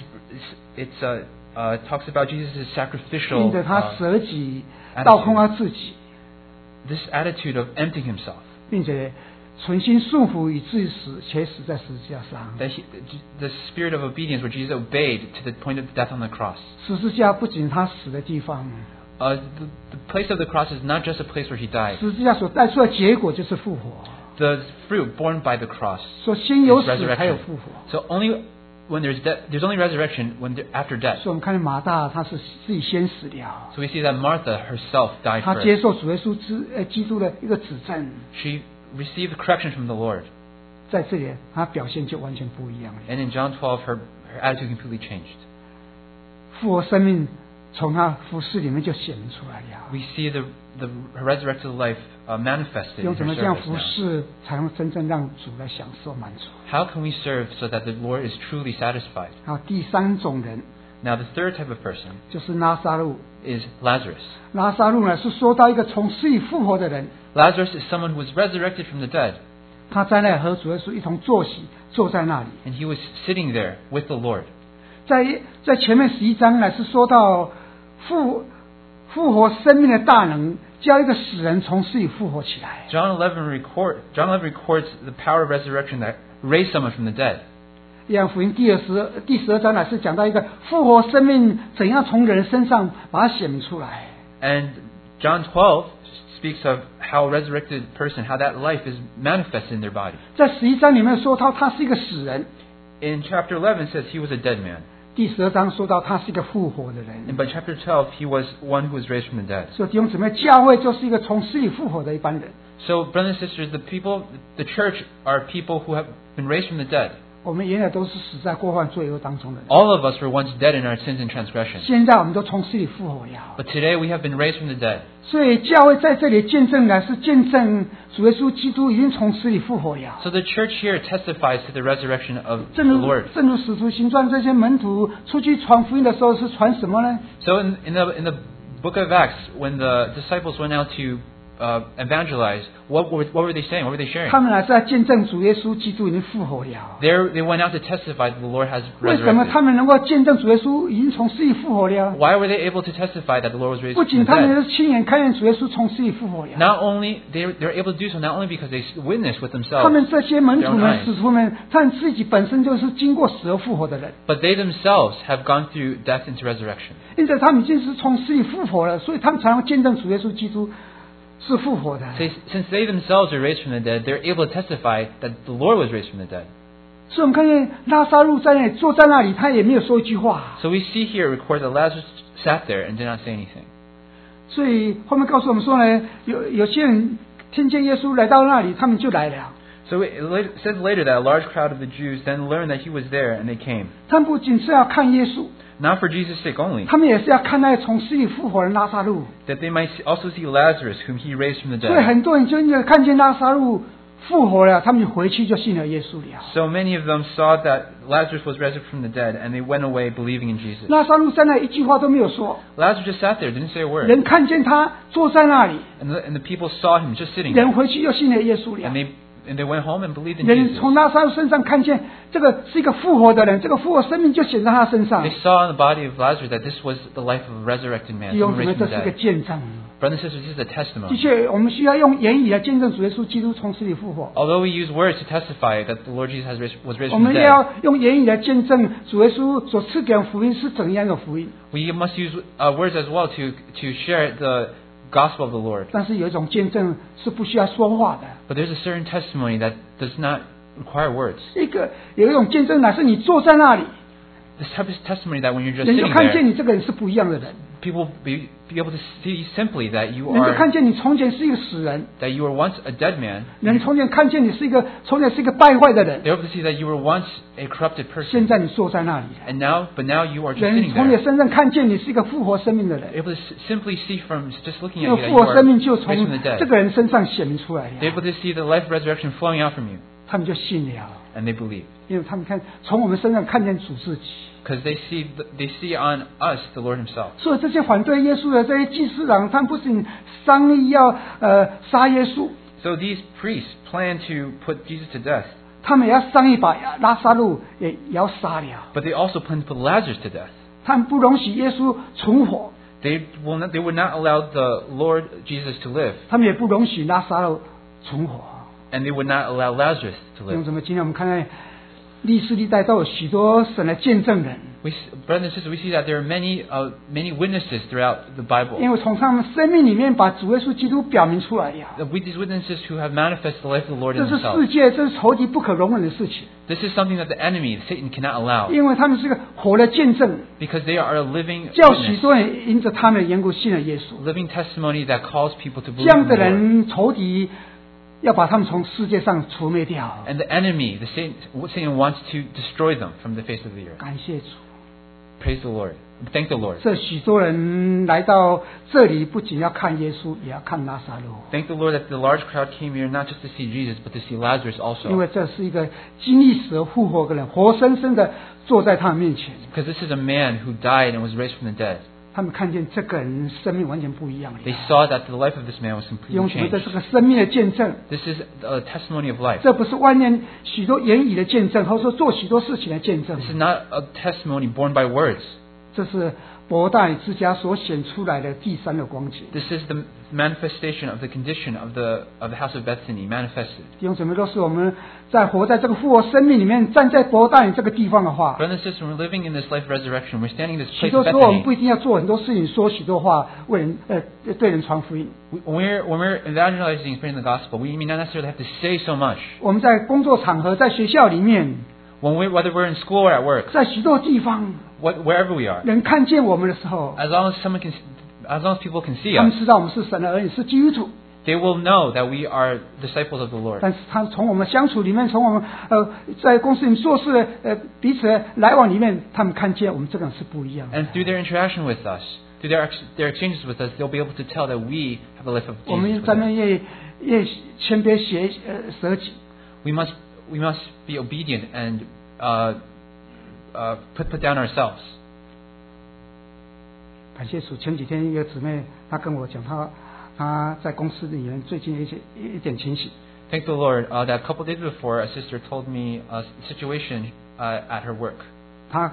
Speaker 2: It talks about Jesus' sacrificial
Speaker 1: 因着他舍己，倒空他自己，
Speaker 2: this attitude of emptying himself.
Speaker 1: 并且存心顺服以至于死，且死在十字架上。
Speaker 2: That the spirit of obedience where Jesus obeyed to the point of death on the cross.
Speaker 1: 十字架不仅他死的地方，
Speaker 2: The place of the cross is not just a place where he died.
Speaker 1: 十字架所带出的结果就是复活。
Speaker 2: The fruit born by the cross
Speaker 1: 说先有
Speaker 2: is
Speaker 1: 死才有
Speaker 2: resurrection.
Speaker 1: 复活。
Speaker 2: So only when there's only resurrection after death.
Speaker 1: 所以我们看见马大他是自己先死了，
Speaker 2: So we see that Martha herself died
Speaker 1: 他接
Speaker 2: first.
Speaker 1: 受主耶稣基督的一个指正，
Speaker 2: She received correction from the Lord.
Speaker 1: 在这里他表现就完全不一样了。
Speaker 2: And in John 12, her attitude completely changed.
Speaker 1: 复活生命从他服饰里面就显明出来了。
Speaker 2: We see her resurrected life manifested
Speaker 1: 用
Speaker 2: in
Speaker 1: 怎
Speaker 2: her
Speaker 1: 么这样
Speaker 2: service
Speaker 1: 服
Speaker 2: now.
Speaker 1: 侍，才能真正让主来享受满足？
Speaker 2: How can we serve so that the Lord is truly satisfied?
Speaker 1: 好，第三种人
Speaker 2: Now the third type of person
Speaker 1: 就是拉撒路。
Speaker 2: is Lazarus.
Speaker 1: 拉撒路呢是说到一个从死里复活的人，
Speaker 2: Lazarus is someone who was resurrected from the dead,
Speaker 1: 他在那里和主耶稣一同坐席，坐在那里。
Speaker 2: and he was sitting there with the Lord.
Speaker 1: 在前面11章呢是说到复活生命的大能，叫一个死人从死里复活起来。
Speaker 2: John 11 records the power of resurrection that raised someone from the dead.
Speaker 1: 约翰福音第12章呢是讲到一个复活生命怎样从人身上把它显明出来。
Speaker 2: And John 12 speaks of how a resurrected person, how that life is manifested in their body.
Speaker 1: 在11章里面说他是一个死人，
Speaker 2: In chapter 11 it says he was a dead man.
Speaker 1: 第12章说到他是一个复活的人。
Speaker 2: And by chapter 12, he was one who was raised from the dead.
Speaker 1: 所以弟兄姊妹，教会就是一个从死里复活的一般人。
Speaker 2: So, brothers and sisters, the church are people who have been raised from the dead.
Speaker 1: 我们原来都是死在过犯罪恶当中的人，
Speaker 2: All of us were once dead in our sins and transgressions.
Speaker 1: 现在我们都从死里复活了。
Speaker 2: But today we have been raised from the dead.
Speaker 1: 所以教会在这里见证的是见证主耶稣基督已经从死里复活了。
Speaker 2: So the church here testifies to the resurrection of the
Speaker 1: 正如
Speaker 2: Lord.
Speaker 1: 使徒行传这些门徒出去传福音的时候是传什么呢？
Speaker 2: So in the book of Acts, when the disciples went out to evangelize, what were they saying? What were they sharing?
Speaker 1: 他们还是在见证主耶稣基督已经复活了。
Speaker 2: They went out to testify that the Lord has
Speaker 1: 为什么
Speaker 2: resurrected.
Speaker 1: 他们能够见证主耶稣已经从死里复活了？
Speaker 2: Why were they able to testify that the Lord was raised
Speaker 1: 不
Speaker 2: from
Speaker 1: 仅
Speaker 2: the
Speaker 1: 他们
Speaker 2: dead?
Speaker 1: 是亲眼看见主耶稣从死里复活了，
Speaker 2: Not only they're able to do so, not only because they witnessed with
Speaker 1: 他们
Speaker 2: themselves,
Speaker 1: 这些门徒
Speaker 2: their own
Speaker 1: 们、
Speaker 2: eyes.
Speaker 1: 使徒们，他们自己本身就是经过死而复活的人，
Speaker 2: but they themselves have gone through death into resurrection.
Speaker 1: 因此他们已经是从死里复活了，所以他们才能见证主耶稣基督是复活的。
Speaker 2: Since they themselves are raised from the dead, they're able to testify that the Lord was raised from the dead.
Speaker 1: 所以我们看见拉撒路在那里坐在那里，他也没有说一句话。
Speaker 2: So we see here recorded that Lazarus sat there and did not say anything.
Speaker 1: 所以后面告诉我们说呢，有些人听见耶稣来到那里，他们就来了。
Speaker 2: So it says later that a large crowd of the Jews then learned that he was there and they came.
Speaker 1: 他们不仅是要看耶稣，
Speaker 2: Not for Jesus' sake only,
Speaker 1: 他们也是要看那从死里复活的拉撒路。
Speaker 2: that they might also see Lazarus, whom he raised from the
Speaker 1: 所以
Speaker 2: dead.
Speaker 1: 很多人就因为看见拉撒路复活了，他们就回去就信了耶稣了。
Speaker 2: So many of them saw that Lazarus was resurrected from the dead and they went away believing in Jesus.
Speaker 1: 拉撒路在那一句话都没有说，
Speaker 2: Lazarus just sat there, didn't say a word.
Speaker 1: 人看见他坐在那里，
Speaker 2: And the people saw him just sitting
Speaker 1: 人
Speaker 2: there.
Speaker 1: 回去又信了耶稣了。
Speaker 2: And they went home and believed in
Speaker 1: 人
Speaker 2: Jesus.
Speaker 1: 从拉撒路身上看见这个是一个复活的人，这个复活生命就显在他身上。
Speaker 2: They saw in the body of Lazarus that this was the life of a resurrected man,
Speaker 1: 弟兄
Speaker 2: someone
Speaker 1: 姊妹，
Speaker 2: raised
Speaker 1: 这
Speaker 2: from
Speaker 1: 是
Speaker 2: the
Speaker 1: 个
Speaker 2: dead.
Speaker 1: 见证。
Speaker 2: Brothers and sisters, this is a
Speaker 1: 的
Speaker 2: testimony.
Speaker 1: 确，我们需要用言语来见证主耶稣基督从死里复活。
Speaker 2: Although we use words to testify that the Lord Jesus was raised
Speaker 1: 我
Speaker 2: from
Speaker 1: 们
Speaker 2: the
Speaker 1: 也
Speaker 2: dead,
Speaker 1: 要用言语来见证主耶稣所赐给我们福音是怎样的福音。
Speaker 2: we must use words as well to share the gospel of the Lord.
Speaker 1: 但是有一种见证是不需要说话的，
Speaker 2: But there's a certain testimony that does not require words.
Speaker 1: 有一种见证乃是你坐在那里，
Speaker 2: This type of testimony that when you're just
Speaker 1: 人就
Speaker 2: sitting
Speaker 1: 看见
Speaker 2: there,
Speaker 1: 你这个人是不一样的人，
Speaker 2: people be able to see simply that you
Speaker 1: 人就看
Speaker 2: are
Speaker 1: 见你从前是一个死人，
Speaker 2: that you were once a dead man.
Speaker 1: 人从前看见你是一个败坏的人，
Speaker 2: They're able to see that you were once a corrupted
Speaker 1: 现
Speaker 2: person.
Speaker 1: 在你坐在那里了。
Speaker 2: But now you are just
Speaker 1: 人
Speaker 2: sitting
Speaker 1: 从你
Speaker 2: there.
Speaker 1: 身上看见你是一个复活生命的人，
Speaker 2: Able to simply see from just looking
Speaker 1: 这
Speaker 2: at
Speaker 1: 个
Speaker 2: you that
Speaker 1: 复
Speaker 2: you
Speaker 1: 活
Speaker 2: are
Speaker 1: 生命就
Speaker 2: raised
Speaker 1: 从
Speaker 2: from the
Speaker 1: 这
Speaker 2: dead.
Speaker 1: 个人身上显明出来
Speaker 2: They're
Speaker 1: 了，
Speaker 2: able to see the life of resurrection flowing out from you,
Speaker 1: 他们就信了，
Speaker 2: and they believe
Speaker 1: 因为他们从我们身上看见主自己。
Speaker 2: because they see on us the Lord Himself.
Speaker 1: 所以这些反对耶稣的这些祭司长，他们不仅商议要杀耶稣，
Speaker 2: So these priests plan to put Jesus to death,
Speaker 1: 他们也要商议把拉撒路也要杀了，
Speaker 2: but they also plan to put Lazarus to death.
Speaker 1: 他们不容许耶稣存活，
Speaker 2: They would not allow the Lord Jesus to live,
Speaker 1: 他们也不容许拉撒路存活。
Speaker 2: and they would not allow Lazarus to
Speaker 1: 用
Speaker 2: live.
Speaker 1: 什么？今天我们看看历史历代都有许多神的见证人，
Speaker 2: Brothers and sisters, we see that there are many witnesses throughout the Bible.
Speaker 1: 因为从他们生命里面把主耶稣基督表明出来了。
Speaker 2: With these witnesses who have manifested the life of the Lord
Speaker 1: 这
Speaker 2: in
Speaker 1: 是
Speaker 2: Himself.
Speaker 1: 世界，这是仇敌不可容忍的事情，
Speaker 2: This is something that the enemy, Satan, cannot allow
Speaker 1: 因为他们是个活的见证，
Speaker 2: because they are a living
Speaker 1: 叫许
Speaker 2: witness,
Speaker 1: 多人因着他们的缘故信了耶稣。
Speaker 2: living testimony that calls people to
Speaker 1: 这
Speaker 2: believe
Speaker 1: 样
Speaker 2: in
Speaker 1: 的
Speaker 2: the Lord.
Speaker 1: 人，仇敌要把他们从世界上除灭掉。
Speaker 2: And the enemy, Satan wants to destroy them from the face of the earth.
Speaker 1: 感谢主，
Speaker 2: Praise the Lord. Thank the Lord.
Speaker 1: 这许多人来到这里，不仅要看耶稣，也要看拉撒路，
Speaker 2: Thank the Lord that the large crowd came here not just to see Jesus, but to see Lazarus
Speaker 1: 因
Speaker 2: also.
Speaker 1: 为这是一个经历死而复活的人，活生生的坐在他们面前。
Speaker 2: Because this is a man who died and was raised from the dead.
Speaker 1: 他们看见这个人生命完全不一样了。
Speaker 2: They saw that the life of this man was
Speaker 1: 弟兄
Speaker 2: completely
Speaker 1: 姊妹，这
Speaker 2: changed.
Speaker 1: 是个生命的见证，
Speaker 2: This is a testimony of life.
Speaker 1: 这不是外面许多言语的见证，或者说做许多事情的见证。
Speaker 2: This is not a testimony born by words.
Speaker 1: 这是伯大尼之家所显出来的第三个光景。
Speaker 2: This is the manifestation of the condition of the house of Bethany manifested.
Speaker 1: 弟兄姊妹，都是我们在活在这个复活生命里面，站在伯大尼这个地方的话，
Speaker 2: Brothers and sisters, we're living in this life of resurrection. We're standing in this
Speaker 1: 许
Speaker 2: place
Speaker 1: 多
Speaker 2: of
Speaker 1: 时候我们
Speaker 2: Bethany.
Speaker 1: 不一定要做很多事情，说许多话，为人对人传福音。
Speaker 2: When we're evangelizing, spreading the gospel, we may not necessarily have to say so much.
Speaker 1: 我们在工作场合，在学校里面，
Speaker 2: whether we're in school or at work,
Speaker 1: 在许多地方，
Speaker 2: wherever we are,
Speaker 1: 人看见我们的时候，
Speaker 2: as long as people can see
Speaker 1: 他们
Speaker 2: us,
Speaker 1: 知道我们是神的儿女，是基督徒。
Speaker 2: they will know that we are disciples of the Lord.
Speaker 1: 但是他从我们相处里面，从我们在公司里面做事彼此的来往里面，他们看见我们这个人是不一样的。
Speaker 2: And through their interaction with us, through their exchanges with us, they'll be able to tell that we have a life of
Speaker 1: 我们
Speaker 2: Jesus
Speaker 1: 在
Speaker 2: within.
Speaker 1: 那越谦卑舍己，
Speaker 2: We must be obedient and put down ourselves.
Speaker 1: 感谢主，前几天一个姊妹她跟我讲，她在公司里面最近一点情形。
Speaker 2: Thank the Lord that a couple days before, a sister told me a situation at her work.
Speaker 1: 她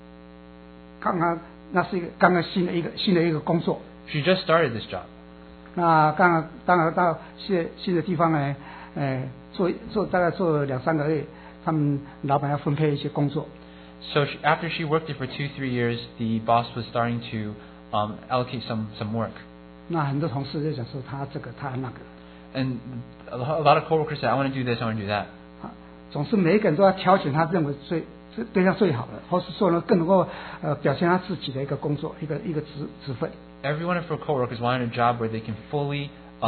Speaker 1: 那是刚刚新的一个工作。
Speaker 2: She just started this job.
Speaker 1: 那刚到新的地方呢，大概做了2-3个月，他们老板要分配一些工作。
Speaker 2: So after she worked there for 2-3 years, the boss was starting to allocate some work.
Speaker 1: 那很多同事就想说他这个他那个，
Speaker 2: And a lot of coworkers said, I want to do this, I want to do that.
Speaker 1: 总是每一个人都要挑选他认为对他最好的，或是说呢更能够表现他自己的一个工作，一个职分。
Speaker 2: Every one of her coworkers wanted a job where they can fully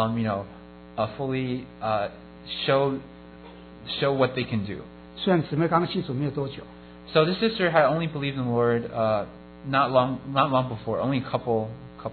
Speaker 2: show what they can do.
Speaker 1: 虽然姊妹刚信主没有多久，
Speaker 2: So this sister had only believed in the Lord not long before, only a couple.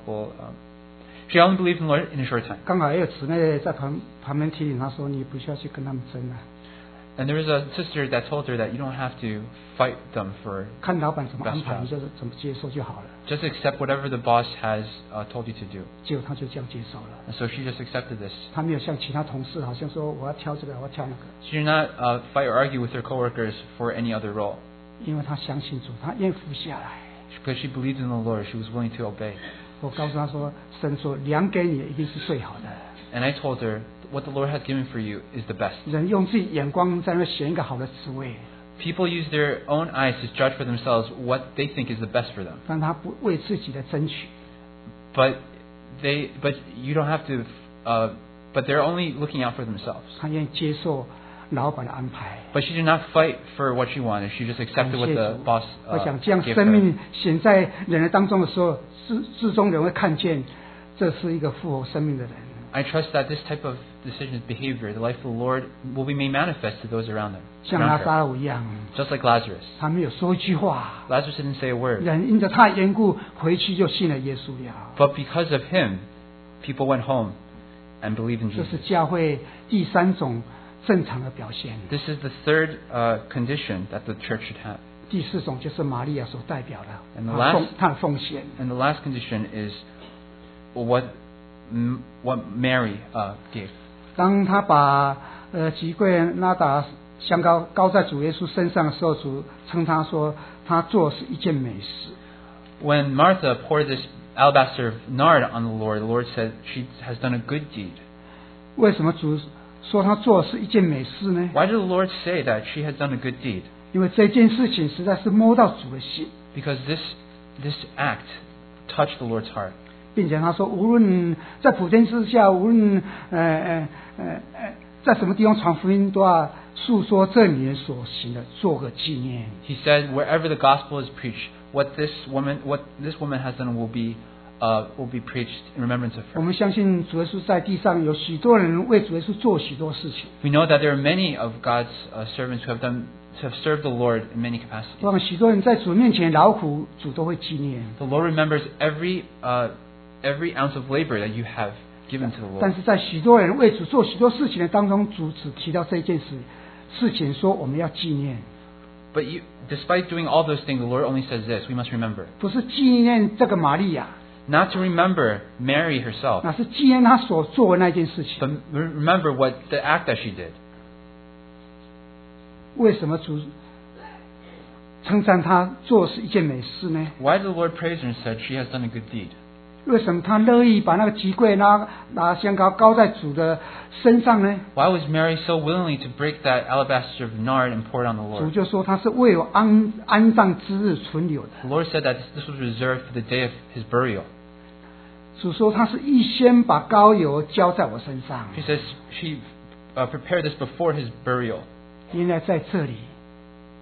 Speaker 2: She only believed in the Lord in a short time.
Speaker 1: 刚好也有姊妹在旁边提醒他说：“你不需要去跟他们争啊，
Speaker 2: And there was a sister that told her that you don't have to fight them for
Speaker 1: 看老板怎么安
Speaker 2: Best
Speaker 1: 排，
Speaker 2: job.
Speaker 1: 你就是怎么接受就好了。
Speaker 2: just accept whatever the boss has told you to do. ”
Speaker 1: 结果他就这样接受了，
Speaker 2: And so she just accepted this.
Speaker 1: 他没有像其他同事好像说我要挑这个，我要挑那个，
Speaker 2: She did not fight or argue with her coworkers for any other role.
Speaker 1: 因为他相信主，他愿意服下来。
Speaker 2: Because she believed in the Lord, she was willing to obey.
Speaker 1: 我告诉他说：“神说量给你的一定是最好的。”
Speaker 2: And I told her, what the Lord has given for you is the best.
Speaker 1: 人用自己眼光在那选一个好的职位，
Speaker 2: People use their own eyes to judge for themselves what they think is the best for them.
Speaker 1: 但他不为自己的争取。
Speaker 2: But you don't have to, but they're only looking out for themselves.
Speaker 1: 他愿意接受老板的安排。
Speaker 2: But she did not fight for what she wanted. She just
Speaker 1: 感
Speaker 2: accepted what
Speaker 1: 谢
Speaker 2: the
Speaker 1: 主
Speaker 2: boss
Speaker 1: 我想这样
Speaker 2: gave
Speaker 1: 生
Speaker 2: her.
Speaker 1: 命显在人的当中的时候，至终人会看见，这是一个富有生命的人。
Speaker 2: I trust that this type of decision behavior, the life of the Lord, will be made manifest to those around them.
Speaker 1: 像
Speaker 2: around
Speaker 1: 拉
Speaker 2: her.
Speaker 1: 撒路一样，
Speaker 2: Just like Lazarus.
Speaker 1: 他没有说一句话，
Speaker 2: Lazarus didn't say a word.
Speaker 1: 人因着他的缘故回去就信了耶稣了。
Speaker 2: But because of him, people went home and believed in
Speaker 1: 这
Speaker 2: Jesus.
Speaker 1: 是教会第3种正常的表现。
Speaker 2: This is the third condition that the church should have.
Speaker 1: 第4种就是玛利亚所代表的
Speaker 2: And the last-
Speaker 1: 他的奉献。
Speaker 2: And the last condition is what Mary gave.
Speaker 1: 当他把几桂拉达香膏膏在主耶稣身上的时候，主称他说他做的是一件美事。
Speaker 2: When Martha poured this alabaster nard on the Lord said she has done a good deed.
Speaker 1: 为什么主说他做的是一件美事呢？
Speaker 2: Why did the Lord say that she has done a good deed?
Speaker 1: 因为这件事情实在是摸到主的心，
Speaker 2: Because this act touched the Lord's heart.
Speaker 1: 并且他说，无论在普天之下，无论在什么地方传福音，都要诉说这女人所行的，做个纪念。
Speaker 2: He said, wherever the gospel is preached, what this woman has done will be preached in remembrance of
Speaker 1: 我
Speaker 2: her.
Speaker 1: 们相信主耶稣在地上有许多人为主耶稣做许多事情，
Speaker 2: We know that there are many of God's servants who have served the Lord in many
Speaker 1: 让
Speaker 2: capacities.
Speaker 1: 许多人在主面前劳苦，主都会纪念。
Speaker 2: The Lord remembers every ounce of labor that you have given to the
Speaker 1: 但
Speaker 2: Lord.
Speaker 1: 是在许多人为主做许多事情的当中，主只提到这一件事情，说我们要纪念，
Speaker 2: But despite doing all those things, the Lord only says this: we must remember.
Speaker 1: 不是纪念这个玛利亚，
Speaker 2: Not to remember Mary herself,
Speaker 1: 那是纪念他所做的那件事情。
Speaker 2: but remember the act that she did.
Speaker 1: 为什么主称赞他做的是一件美事呢？
Speaker 2: Why did the Lord praise her and said she has done a good deed?
Speaker 1: 为什么他乐意把那个极贵拿香膏膏在主的身上呢？
Speaker 2: Why was Mary so willingly to break that alabaster of nard and pour it on the
Speaker 1: 主
Speaker 2: Lord?
Speaker 1: 就说他是为有安葬之日存留的。
Speaker 2: The Lord said that this was reserved for the day of his burial.
Speaker 1: 主说他是预先把膏油浇在我身上。
Speaker 2: He says she prepared this before his burial.
Speaker 1: 原来在这里，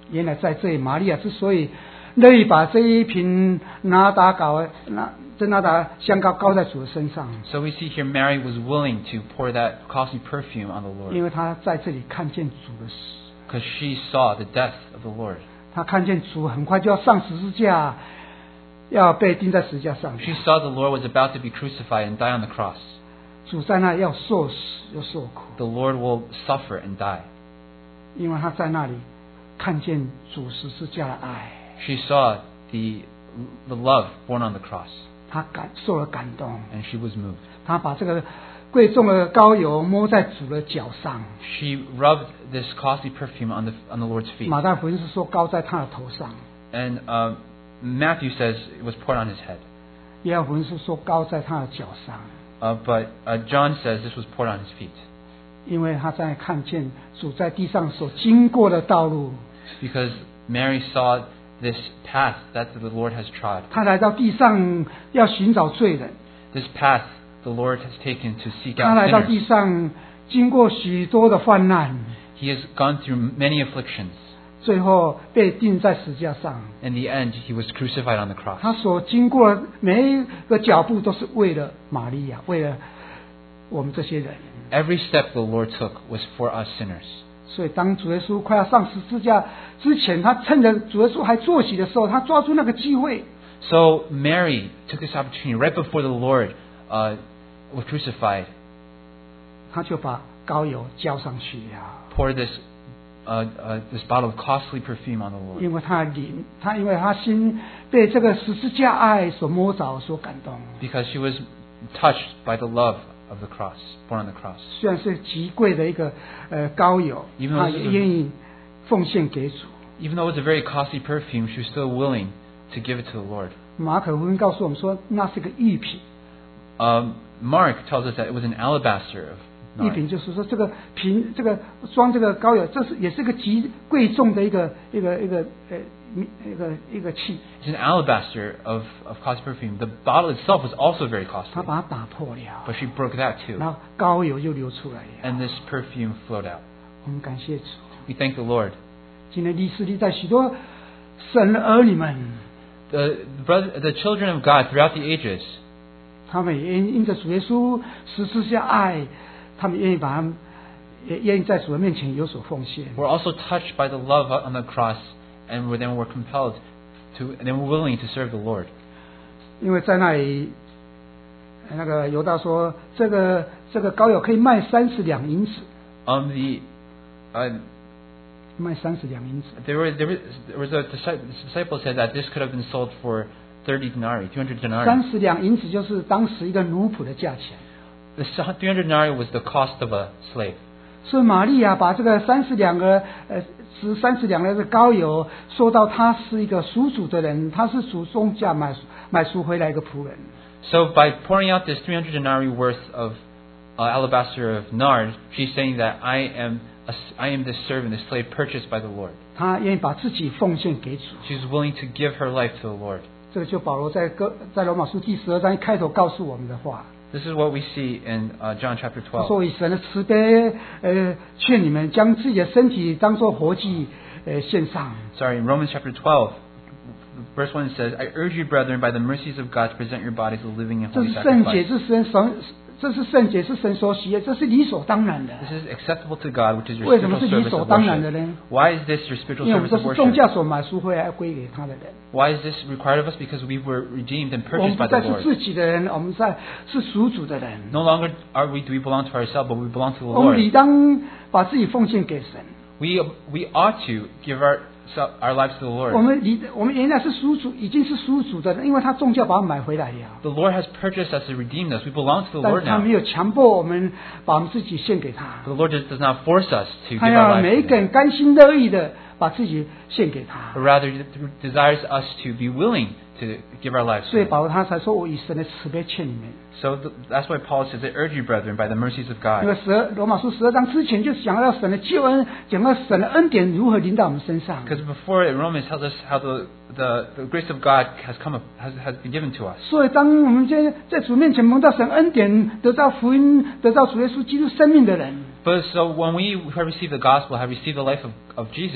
Speaker 1: 原来在这里，玛利亚之所以乐意把这一瓶拿达香膏膏在主的身上，
Speaker 2: So we see here Mary was willing to pour that costly perfume on the
Speaker 1: 因
Speaker 2: Lord
Speaker 1: 为她在这里看见主的死，
Speaker 2: because she saw the death of the Lord.
Speaker 1: 她看见主很快就要上十字架，要被钉在十字架上。
Speaker 2: She saw the Lord was about to be crucified and die on the cross.
Speaker 1: 主在那里要受死又受苦，
Speaker 2: The Lord will suffer and die.
Speaker 1: 因为她在那里看见主十字架的爱，
Speaker 2: She saw the love born on the cross
Speaker 1: 她受了感动，
Speaker 2: and she was moved.
Speaker 1: 她把这个贵重的膏油摸在主的脚上。
Speaker 2: She rubbed this costly perfume on the Lord's feet.
Speaker 1: 马太福音是说膏在他的头上，
Speaker 2: And Matthew says it was poured on his head.
Speaker 1: 约翰福音是说膏在他的脚上，
Speaker 2: But John says this was poured on his feet
Speaker 1: 因为他在看见主在地上所经过的道路，
Speaker 2: because Mary saw this path that the Lord has trod.
Speaker 1: 他来到地上要寻找罪人，
Speaker 2: This path the Lord has taken to seek
Speaker 1: 他
Speaker 2: out
Speaker 1: 来到地
Speaker 2: sinners.
Speaker 1: 上经过许多的患难，
Speaker 2: He has gone through many afflictions.
Speaker 1: 最后被钉在十字架上。
Speaker 2: In the end, he was crucified on the cross.
Speaker 1: 他所经过的每一个脚步都是为了玛利亚，为了我们这些人。
Speaker 2: Every step the Lord took was for us sinners.
Speaker 1: 所以当主耶稣快要上十字架之前，他趁着主耶稣还坐席的时候，他抓住那个机会，
Speaker 2: So Mary took this opportunity right before the Lord was crucified,
Speaker 1: 他就把膏油浇上去了。
Speaker 2: poured this bottle of costly perfume on the Lord.
Speaker 1: 因为他心被这个十字架爱所摸着，所感动。
Speaker 2: Because she was touched by the love of the cross, born on the cross.
Speaker 1: 虽然是极贵的一个膏油，
Speaker 2: Even though
Speaker 1: 他也愿意奉献给主。
Speaker 2: Even though it was a very costly perfume, she was still willing to give it to the Lord.
Speaker 1: 马可福音告诉我们说，那是个玉品。
Speaker 2: Mark tells us that it was an alabaster of
Speaker 1: 玉
Speaker 2: nard.
Speaker 1: 品就是说，这个瓶，这个装这个膏油，也是个极贵重的一个器。
Speaker 2: It's an alabaster of costly perfume. The bottle itself was also very
Speaker 1: 他
Speaker 2: costly,
Speaker 1: 把它打破了，
Speaker 2: but she broke that too,
Speaker 1: 然后膏油就流出来了。
Speaker 2: and this perfume flowed out.
Speaker 1: 我们感谢主。
Speaker 2: We thank the Lord.
Speaker 1: 今天历史在许多神的儿女们，
Speaker 2: The children of God throughout the ages,
Speaker 1: 他们也因着主耶稣十字架爱，他们也愿意在主的面前有所奉献。
Speaker 2: were also touched by the love on the cross, and were compelled to, and they were willing to serve the Lord.
Speaker 1: 因为在那里，那个犹大说，这个膏油可以卖30两银子，卖30两银子。
Speaker 2: There was a disciple said that this could have been sold for 30 denarii, 200 denarii.
Speaker 1: 30两银子就是当时一个奴仆的价钱。
Speaker 2: The 300 denarii was the cost of a slave.
Speaker 1: 所以玛利亚把这个30两的膏油说到他是一个属主的人，他是属重价买赎回来一个仆人。
Speaker 2: So by pouring out this 300 denarii worth of alabaster of nard, she's saying that I am this servant, this slave purchased by the Lord.
Speaker 1: 他愿意把自己奉献给主。
Speaker 2: She's willing to give her life to the Lord.
Speaker 1: 这个就保罗在罗马书第12章一开头告诉我们的话。
Speaker 2: This is what we see in John chapter 12.
Speaker 1: 他说：“以神的慈悲，劝你们将自己的身体当作活祭，献上。”
Speaker 2: Sorry, in Romans chapter 12, verse 1 says, I urge you, brethren, by the mercies of God, to present your bodies a living and
Speaker 1: 这
Speaker 2: holy
Speaker 1: 是圣洁，
Speaker 2: sacrifice.
Speaker 1: 这是圣洁，是神所喜悦，这是理所当然的。
Speaker 2: This is acceptable to God, which is your
Speaker 1: 为什么
Speaker 2: spiritual
Speaker 1: 是理
Speaker 2: service
Speaker 1: 所
Speaker 2: of
Speaker 1: 当然的
Speaker 2: worship.
Speaker 1: 呢？
Speaker 2: Why is this your spiritual
Speaker 1: 因为我们
Speaker 2: service
Speaker 1: 都
Speaker 2: of
Speaker 1: 是重
Speaker 2: worship?
Speaker 1: 价所买赎回来归给他的人。
Speaker 2: Why is this required of us? Because we were redeemed and
Speaker 1: 我们
Speaker 2: purchased
Speaker 1: 不
Speaker 2: by
Speaker 1: 再
Speaker 2: the
Speaker 1: 是
Speaker 2: Lord.
Speaker 1: 自己的人，我们是属主的人。
Speaker 2: No longer do we belong to ourselves, but we belong to the
Speaker 1: 我们理
Speaker 2: Lord.
Speaker 1: 当把自己奉献给神。
Speaker 2: We ought to give our lives to the
Speaker 1: 我
Speaker 2: Lord.
Speaker 1: 们原来是属主，已经是属主的人，因为他重价把我们买回来了。
Speaker 2: The Lord has purchased us and redeemed us. We belong to the
Speaker 1: 但
Speaker 2: Lord
Speaker 1: 是他
Speaker 2: now.
Speaker 1: 没有强迫我们把我们自己献给他，
Speaker 2: The Lord does not force us to give
Speaker 1: 他
Speaker 2: our
Speaker 1: 要
Speaker 2: lives
Speaker 1: 每一
Speaker 2: to
Speaker 1: 个
Speaker 2: Him.
Speaker 1: 人甘心乐意的把自己献给他。
Speaker 2: But rather, He desires us to be willing to give our lives
Speaker 1: 所
Speaker 2: to
Speaker 1: 以
Speaker 2: Him.
Speaker 1: 保罗他才说：“我以神的慈悲劝你们。”
Speaker 2: So that's why Paul says, I urge you, brethren, by the mercies of
Speaker 1: 因为
Speaker 2: God.
Speaker 1: 罗马书12章之前就讲到神的救恩，讲到神的恩典如何临到我们身上。
Speaker 2: Because before Romans tells us how the grace of God has been given to us.
Speaker 1: 所以当我们在主面前蒙到神恩典，得到福音，得到主耶稣基督生命的人，
Speaker 2: But so when we have received the gospel, have received the life of Jesus,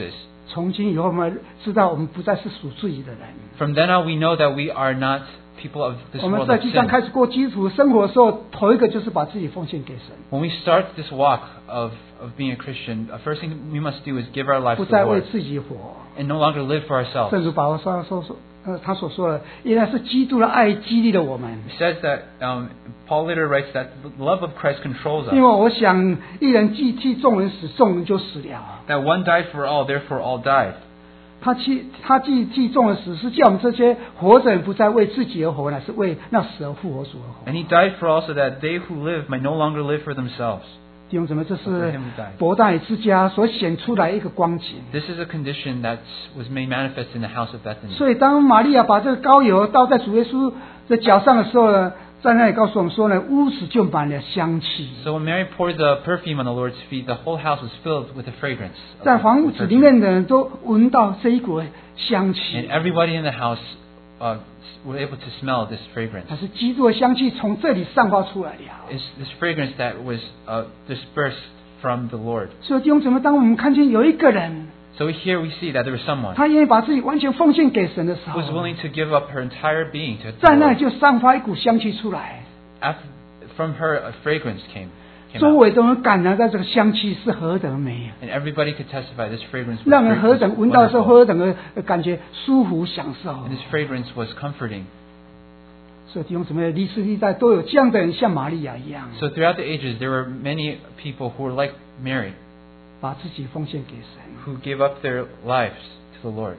Speaker 1: 从今以后我们知道我们不再是属自己的人。
Speaker 2: From then on, we know that we are not people of this
Speaker 1: 我们
Speaker 2: world
Speaker 1: 在
Speaker 2: of
Speaker 1: 地上
Speaker 2: sin.
Speaker 1: 开始过基督徒生活的时候，头一个就是把自己奉献给神，
Speaker 2: When we start this walk of being a Christian, the first thing we must do is give our lives
Speaker 1: 不
Speaker 2: to the
Speaker 1: 再为
Speaker 2: Lord
Speaker 1: 自己活。
Speaker 2: and no longer live for
Speaker 1: 正
Speaker 2: ourselves.
Speaker 1: 如保罗他所说的，原来是基督的爱激励了我们。
Speaker 2: It says that Paul later writes that the love of Christ controls
Speaker 1: 因为
Speaker 2: us.
Speaker 1: 我想，一人既替众人死，众人就死了。
Speaker 2: That one died for all, therefore all died.
Speaker 1: 他既替众人死，是叫我们这些活着人不再为自己而活，乃是为那死而复活主而活。
Speaker 2: And he died for all so that they who live might no longer live for themselves.
Speaker 1: 弟兄姊妹，这
Speaker 2: For
Speaker 1: 是
Speaker 2: him who died.
Speaker 1: 伯大尼之家所显出来一个光景。
Speaker 2: This is a condition that was made manifest in the house of Bethany.
Speaker 1: 所以，当玛利亚把这个膏油倒在主耶稣的脚上的时候呢，在那里告诉我们说呢，屋子就满了香气。
Speaker 2: So when Mary poured the perfume on the Lord's feet, the whole house was filled with the fragrance. of
Speaker 1: 在
Speaker 2: the
Speaker 1: 房子里
Speaker 2: perfume.
Speaker 1: 面的人都闻到这一股香
Speaker 2: And
Speaker 1: 气，
Speaker 2: everybody in the house were able to smell this fragrance.
Speaker 1: 它是基督的香气从这里散发出来了。
Speaker 2: It's this fragrance that was dispersed from the Lord.
Speaker 1: 所以弟兄姊妹，当我们看见有一个人，
Speaker 2: So here we see that there was someone
Speaker 1: 他愿意把自己完全奉献给神的时
Speaker 2: who
Speaker 1: 候，
Speaker 2: was willing to give up her entire being to the
Speaker 1: 在那
Speaker 2: Lord.
Speaker 1: 里就散发一股香气出来，
Speaker 2: From her, a fragrance came
Speaker 1: 周
Speaker 2: out.
Speaker 1: 围都能感觉到这个香气是何等的美，
Speaker 2: And everybody could testify this fragrance was
Speaker 1: 让人何
Speaker 2: great,
Speaker 1: 等
Speaker 2: was
Speaker 1: 闻到的时候
Speaker 2: wonderful.
Speaker 1: 何等的感觉舒服享受。
Speaker 2: And this fragrance was comforting.
Speaker 1: 所以弟兄姊妹，历世历代都有这样的人，像玛利亚一样，
Speaker 2: So throughout the ages, there were many people who were like Mary,
Speaker 1: 把自己奉献给神。
Speaker 2: who gave up their lives to the Lord.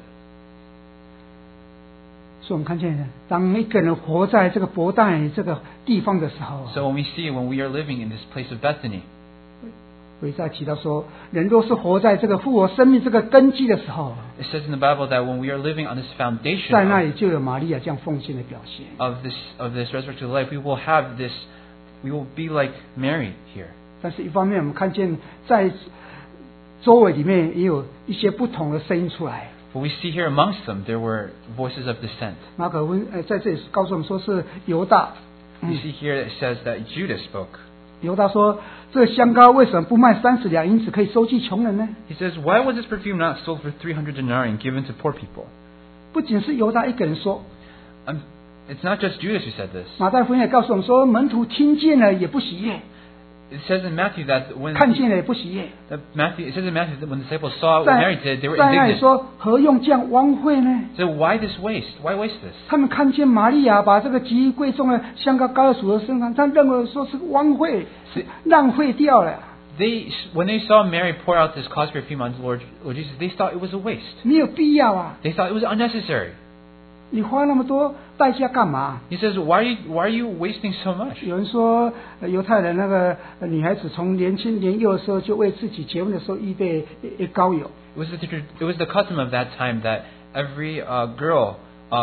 Speaker 1: 所以我们看见，当一个人活在这个伯大尼这个地方的时候，
Speaker 2: So when we see, when we are living in this place of Bethany,
Speaker 1: 我一再提到说，人若是活在这个复活生命这个根基的时候，
Speaker 2: it says in the Bible that when we are living on this foundation
Speaker 1: 在那里就有玛利亚这样奉献的表现。
Speaker 2: of this resurrected life, we will have this, we will be like Mary here.
Speaker 1: 但是，一方面我们看见在周围里面也有一些不同的声音出来。
Speaker 2: But we see here amongst them, there were voices of dissent.
Speaker 1: 马可温在这里告诉我们说是犹大，
Speaker 2: You see here it says that Judas spoke.
Speaker 1: 犹大说：“这香膏为什么不卖30两银子，可以收寄穷人呢
Speaker 2: He says, why was this perfume not sold for 300 denarii and given to poor people?？”
Speaker 1: 不仅是犹大一个人说，
Speaker 2: It's not just Judas who said this.
Speaker 1: 马太福音也告诉我们说，门徒听见了也不喜悦，
Speaker 2: It says in Matthew that when
Speaker 1: 看见了也不喜悦。
Speaker 2: it says in Matthew that when the disciples saw what
Speaker 1: 在
Speaker 2: Mary did, they were
Speaker 1: 在那里
Speaker 2: indignant.
Speaker 1: 说：“何用这样枉费呢
Speaker 2: So why this waste? Why waste this?？”
Speaker 1: 他们看见玛利亚把这个极贵重的香膏膏在主的身上，他认为说是枉费，是浪费掉了，
Speaker 2: When they saw Mary pour out this costly perfume on Lord Jesus, they thought it was a waste.
Speaker 1: 没有必要啊！
Speaker 2: They thought it was unnecessary.
Speaker 1: 你花那么多代价干嘛？
Speaker 2: He says, why are you wasting so much?
Speaker 1: 有人说，犹太人那个女孩子从年轻年幼的时候就为自己结婚的时候预备膏油，
Speaker 2: It was the custom of that time that every girl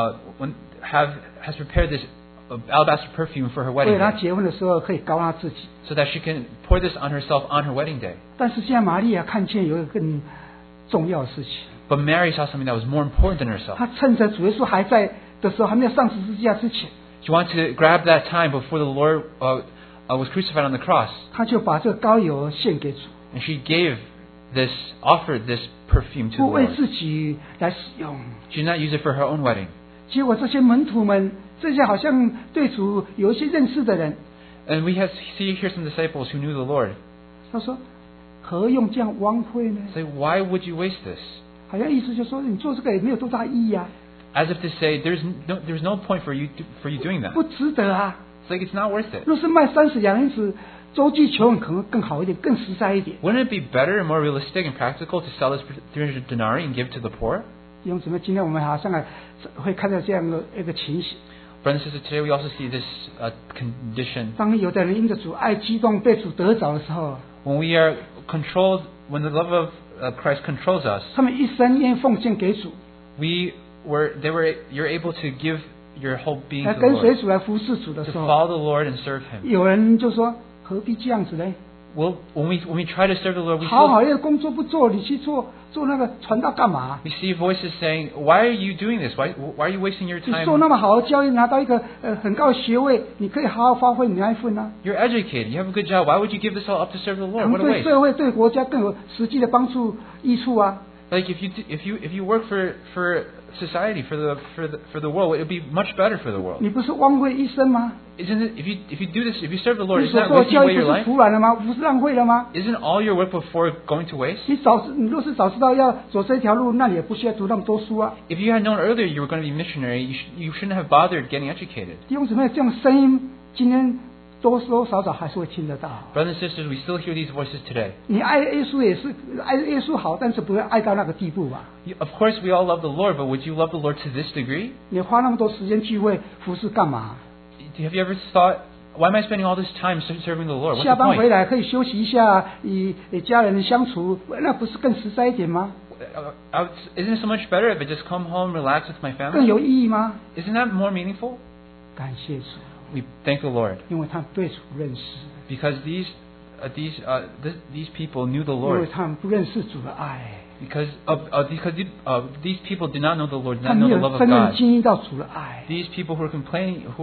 Speaker 2: has prepared this alabaster perfume for her
Speaker 1: 为
Speaker 2: wedding
Speaker 1: 她
Speaker 2: day,
Speaker 1: 结婚的时候可以膏她自己。
Speaker 2: so that she can pour this on herself on her wedding day.
Speaker 1: 但是现在玛利亚看见有一个更重要的事情，
Speaker 2: But Mary saw something that was more important than herself.
Speaker 1: 她趁着主耶稣还在的时候，还没有上十字架之前，
Speaker 2: She wanted to grab that time before the Lord was crucified on the cross,
Speaker 1: 她就把这个膏油献给主，
Speaker 2: and she offered this perfume to the
Speaker 1: 不为
Speaker 2: Lord.
Speaker 1: 自己来使用。
Speaker 2: She did not use it for her own wedding.
Speaker 1: 结果这些门徒们，这些好像对主有一些认识的人，
Speaker 2: And we see here some disciples who knew the Lord.
Speaker 1: 他说：“何用这样枉费呢？”
Speaker 2: Say, why would you waste this?
Speaker 1: 好像意思就是说，你做这个也没有多大意义啊，
Speaker 2: As if to say, there's no point for you doing that.
Speaker 1: 不值得啊。
Speaker 2: It's like it's not worth it.
Speaker 1: 若是卖30两银子，周济穷人可能更好一点，更实在一点。
Speaker 2: Wouldn't it be better and more realistic and practical to sell this for 300 denarii and give to the poor?
Speaker 1: 弟兄姊妹，今天我们好像会看到这样的一个情形：
Speaker 2: Brothers and sisters, today we also see this condition.
Speaker 1: 当有的人因着主爱激动，被主得着的时候，
Speaker 2: When we are controlled, when the love of Christ controls us,
Speaker 1: 他们一生愿意奉献给主，
Speaker 2: you're able to give your whole being
Speaker 1: 来
Speaker 2: to the
Speaker 1: 跟随
Speaker 2: Lord,
Speaker 1: 主来服侍主的
Speaker 2: to
Speaker 1: 时候，
Speaker 2: follow the Lord and serve Him.
Speaker 1: 有人就说：“何必这样子呢？
Speaker 2: Well, when we try to serve the Lord,
Speaker 1: 好好的工作不做，你去做那个传道干嘛？
Speaker 2: we see voices saying, "Why are you doing this? Why are you wasting your
Speaker 1: 你
Speaker 2: time?
Speaker 1: 受那么好的教育，拿到一个很高的学位，你可以好好发挥你那一份啊，
Speaker 2: You're educated. You have a good job. Why would you give this all up to serve the
Speaker 1: 可
Speaker 2: Lord?
Speaker 1: 能
Speaker 2: What a
Speaker 1: 对
Speaker 2: waste!"
Speaker 1: 社会、对国家更有实际的帮助、益处啊。
Speaker 2: Like if you work for society, for the world, it would be much better for the world.
Speaker 1: 你不是枉费一生吗？
Speaker 2: Isn't it? If you do this, if you serve the Lord,
Speaker 1: 你
Speaker 2: isn't
Speaker 1: 所
Speaker 2: that
Speaker 1: 做的
Speaker 2: wasting
Speaker 1: 教
Speaker 2: away
Speaker 1: 育
Speaker 2: your
Speaker 1: 不是
Speaker 2: life?
Speaker 1: 徒然了吗？不是浪费了吗？
Speaker 2: Isn't all your work before going to waste?
Speaker 1: 你若是早知道要走这条路，那你也不需要读那么多书啊。
Speaker 2: If you had known earlier you were going to be missionary, you shouldn't have bothered getting educated.
Speaker 1: 弟兄姊妹，这样声音今天多多少少还是会听得到。
Speaker 2: Brothers and sisters, we still hear these voices today.
Speaker 1: 你爱耶稣也是爱耶稣好，但是不会爱到那个地步吧？
Speaker 2: Of course, we all love the Lord, but would you love the Lord to this degree?
Speaker 1: 你花那么多时间聚会服侍干嘛？
Speaker 2: Have you ever thought, why am I spending all this time serving the Lord? What's
Speaker 1: 下
Speaker 2: the
Speaker 1: 班回
Speaker 2: point?
Speaker 1: 来可以休息一下，与家人相处，那不是更实在一点吗？
Speaker 2: Isn't it so much better if I just come home, relax with my
Speaker 1: 更
Speaker 2: family?
Speaker 1: 有意义吗？
Speaker 2: Isn't that more meaningful?
Speaker 1: 感谢主，
Speaker 2: We thank the Lord
Speaker 1: 因为他们对主认识，
Speaker 2: because these people knew the
Speaker 1: 因为
Speaker 2: Lord
Speaker 1: 他们不认识主的爱，
Speaker 2: because these people did not know the Lord, did
Speaker 1: 他
Speaker 2: not
Speaker 1: 们
Speaker 2: know
Speaker 1: 没
Speaker 2: the
Speaker 1: 有
Speaker 2: love of
Speaker 1: 真正
Speaker 2: God.
Speaker 1: 经历到主的爱，
Speaker 2: These people who were complaining, who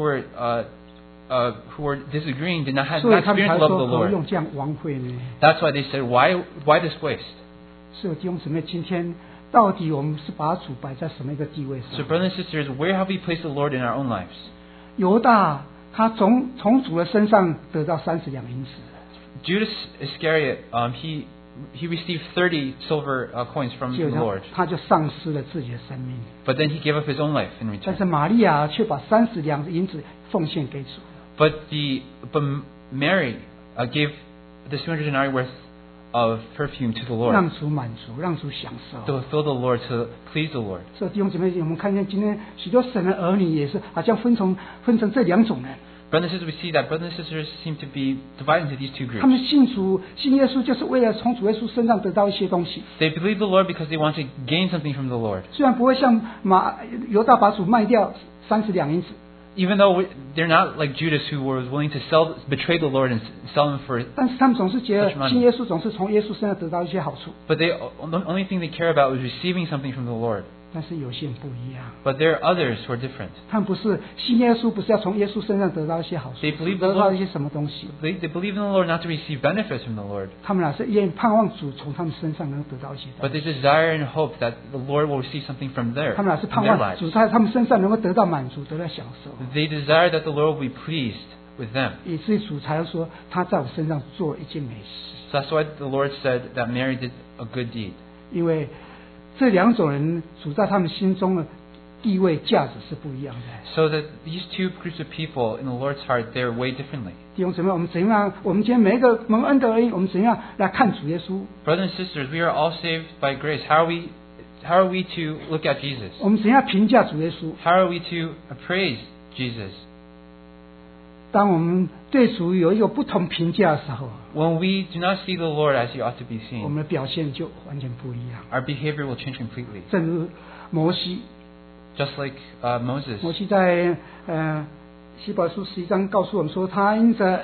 Speaker 2: were disagreeing, did not have
Speaker 1: 所以
Speaker 2: not
Speaker 1: 他们
Speaker 2: experienced
Speaker 1: 才
Speaker 2: the love
Speaker 1: 说
Speaker 2: of the
Speaker 1: 何
Speaker 2: Lord.
Speaker 1: 用这样枉费呢？
Speaker 2: That's why they said, why this waste?
Speaker 1: 所以弟兄姊妹，今天到底我们是把主摆在什么一个地位
Speaker 2: So,
Speaker 1: 上？
Speaker 2: brothers and sisters, where have we placed the Lord in our own lives?
Speaker 1: 犹大他从主的身上得到30两银子，
Speaker 2: Judas Iscariot, he received 30 silver coins from
Speaker 1: 结
Speaker 2: the
Speaker 1: 果
Speaker 2: Lord,
Speaker 1: 他就丧失了自己的生命。
Speaker 2: but then he gave up his own life in
Speaker 1: 但
Speaker 2: return.
Speaker 1: 是玛利亚却把30两银子奉献给主。
Speaker 2: But Mary gave the 200 denarii worth of perfume to the Lord
Speaker 1: 让主满足，让主享受。
Speaker 2: to fulfill the Lord, to please the Lord.
Speaker 1: 所以弟兄姐妹，我们看见今天许多神的儿女也是好像分成这两种人。
Speaker 2: Brothers and sisters, we see that brothers and sisters seem to be divided into these two
Speaker 1: 他
Speaker 2: groups.
Speaker 1: 们信主、信耶稣，就是为了从主耶稣身上得到一些东西。
Speaker 2: They believe the Lord because they want to gain something from the Lord.
Speaker 1: 虽然不会像犹大把主卖掉30两银子，
Speaker 2: Even though they're not like Judas who was willing to betray the Lord and sell him for,
Speaker 1: 但是他们总是觉得
Speaker 2: Such money.
Speaker 1: 信耶稣总是从耶稣身上得到一些好处。
Speaker 2: but the only thing they care about is receiving something from the Lord.
Speaker 1: 但是有些人不一样，
Speaker 2: But there are others who are different.
Speaker 1: 他们不是信耶稣，不是要从耶稣身上得到一些好处，
Speaker 2: They believe the
Speaker 1: 得到
Speaker 2: Lord-
Speaker 1: 一些什么东西。
Speaker 2: They believe in the Lord not to receive benefits from the Lord,
Speaker 1: 他们是愿意盼望主从他们身上能得到一些东
Speaker 2: but
Speaker 1: 西。
Speaker 2: they desire and hope that the Lord will receive something from
Speaker 1: 他们是
Speaker 2: from
Speaker 1: 盼
Speaker 2: their
Speaker 1: 望
Speaker 2: lives.
Speaker 1: 主在他们身上能够得到满足，得到享受，
Speaker 2: They desire that the Lord will be pleased with them.
Speaker 1: 以至于主才说他在我身上做了一件美事。
Speaker 2: So that's why the Lord said that Mary did a good deed.
Speaker 1: 因为这两种人，主在他们心中的地位、价值是不一样的。
Speaker 2: So that these two groups of people in the Lord's heart, they're way differently.
Speaker 1: 弟兄姊妹，我们怎样？我们今天每一个蒙恩的人，我们怎样来看主耶稣？
Speaker 2: Brothers and sisters, we are all saved by grace. How are we to look at Jesus?
Speaker 1: 我们怎样评价主耶稣？
Speaker 2: How are we to appraise Jesus?
Speaker 1: 当我们对主有一个不同评价的时候，
Speaker 2: When we do not see the Lord as He ought to be
Speaker 1: 我
Speaker 2: seen,
Speaker 1: 们的表现就完全不一样。
Speaker 2: our behavior will change completely.
Speaker 1: 正如摩西，
Speaker 2: Just like Moses.
Speaker 1: 摩西在希伯来书11章告诉我们说，他因着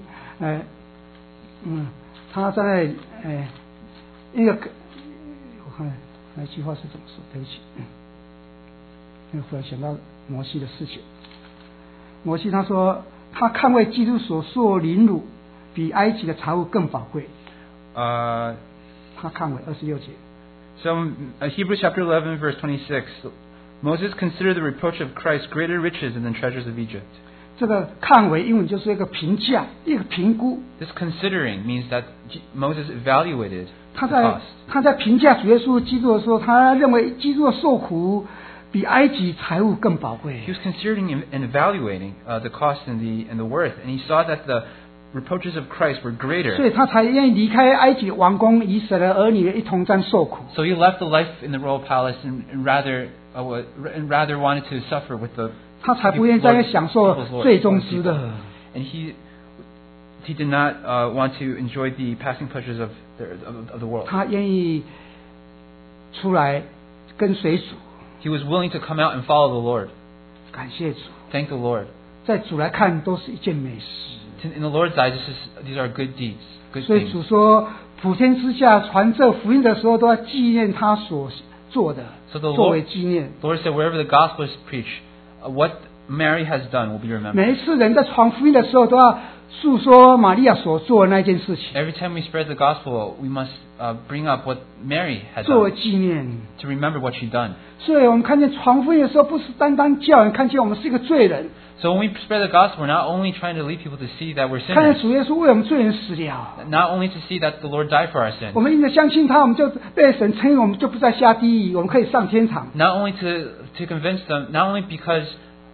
Speaker 1: 他在一个我看那句话是怎么说？对不起，忽然想到摩西的事情。摩西他说，他看为基督所受凌辱，比埃及的财物更宝贵。他看为26节。
Speaker 2: So Hebrews chapter 11 verse 26, Moses considered the reproach of Christ greater riches than the treasures of Egypt.
Speaker 1: 这个看为英文就是一个评价，一个评估。
Speaker 2: This considering means that Moses evaluated
Speaker 1: 他
Speaker 2: the
Speaker 1: 在
Speaker 2: cost.
Speaker 1: 他在评价主耶稣基督的时候，他认为基督的受苦比埃及财物更宝贵
Speaker 2: He。was considering and evaluating the cost and the worth, and he saw that the reproaches of Christ were
Speaker 1: 所
Speaker 2: greater.
Speaker 1: 以他才愿意离开埃及王宫，与神的儿女一同在受苦。
Speaker 2: So he left the life in the royal palace and rather wanted to suffer with the
Speaker 1: 他才不愿意再享受
Speaker 2: people's Lord,
Speaker 1: 最终
Speaker 2: Lord's
Speaker 1: 之
Speaker 2: people.
Speaker 1: 乐。
Speaker 2: And he did not want to enjoy the passing pleasures of the world.
Speaker 1: 他愿意出来跟随主。
Speaker 2: He was willing to come out and follow the Lord.
Speaker 1: 感谢主，
Speaker 2: Thank the Lord.
Speaker 1: 在主来看都是一件美事。
Speaker 2: In the Lord's eyes, these are good deeds, good
Speaker 1: 所以
Speaker 2: things.
Speaker 1: 主说，普天之下传这福音的时候，都要纪念他所做的，
Speaker 2: So the
Speaker 1: 作为
Speaker 2: Lord,
Speaker 1: 纪念。
Speaker 2: the Lord said, wherever the gospel is preached, what Mary has done will be remembered.
Speaker 1: 每一次人在传福音的时候，都要诉说玛利亚所做的那件事情，
Speaker 2: Every time we spread the gospel, we must bring up what Mary had
Speaker 1: 作为
Speaker 2: done
Speaker 1: 纪念。
Speaker 2: to remember what she'd done.
Speaker 1: 所以我们看见传福音的时候，不是单单叫人看见我们是一个罪人，
Speaker 2: So when we spread the gospel, we're not only trying to lead people to see that we're
Speaker 1: 看见
Speaker 2: sinners,
Speaker 1: 主耶稣为我们罪人死了。
Speaker 2: not only to see that the Lord died for our sins,
Speaker 1: 我们因着相信他，我们就被神称义，我们就不再下地狱，我们可以上天堂。
Speaker 2: not only to convince them, not only because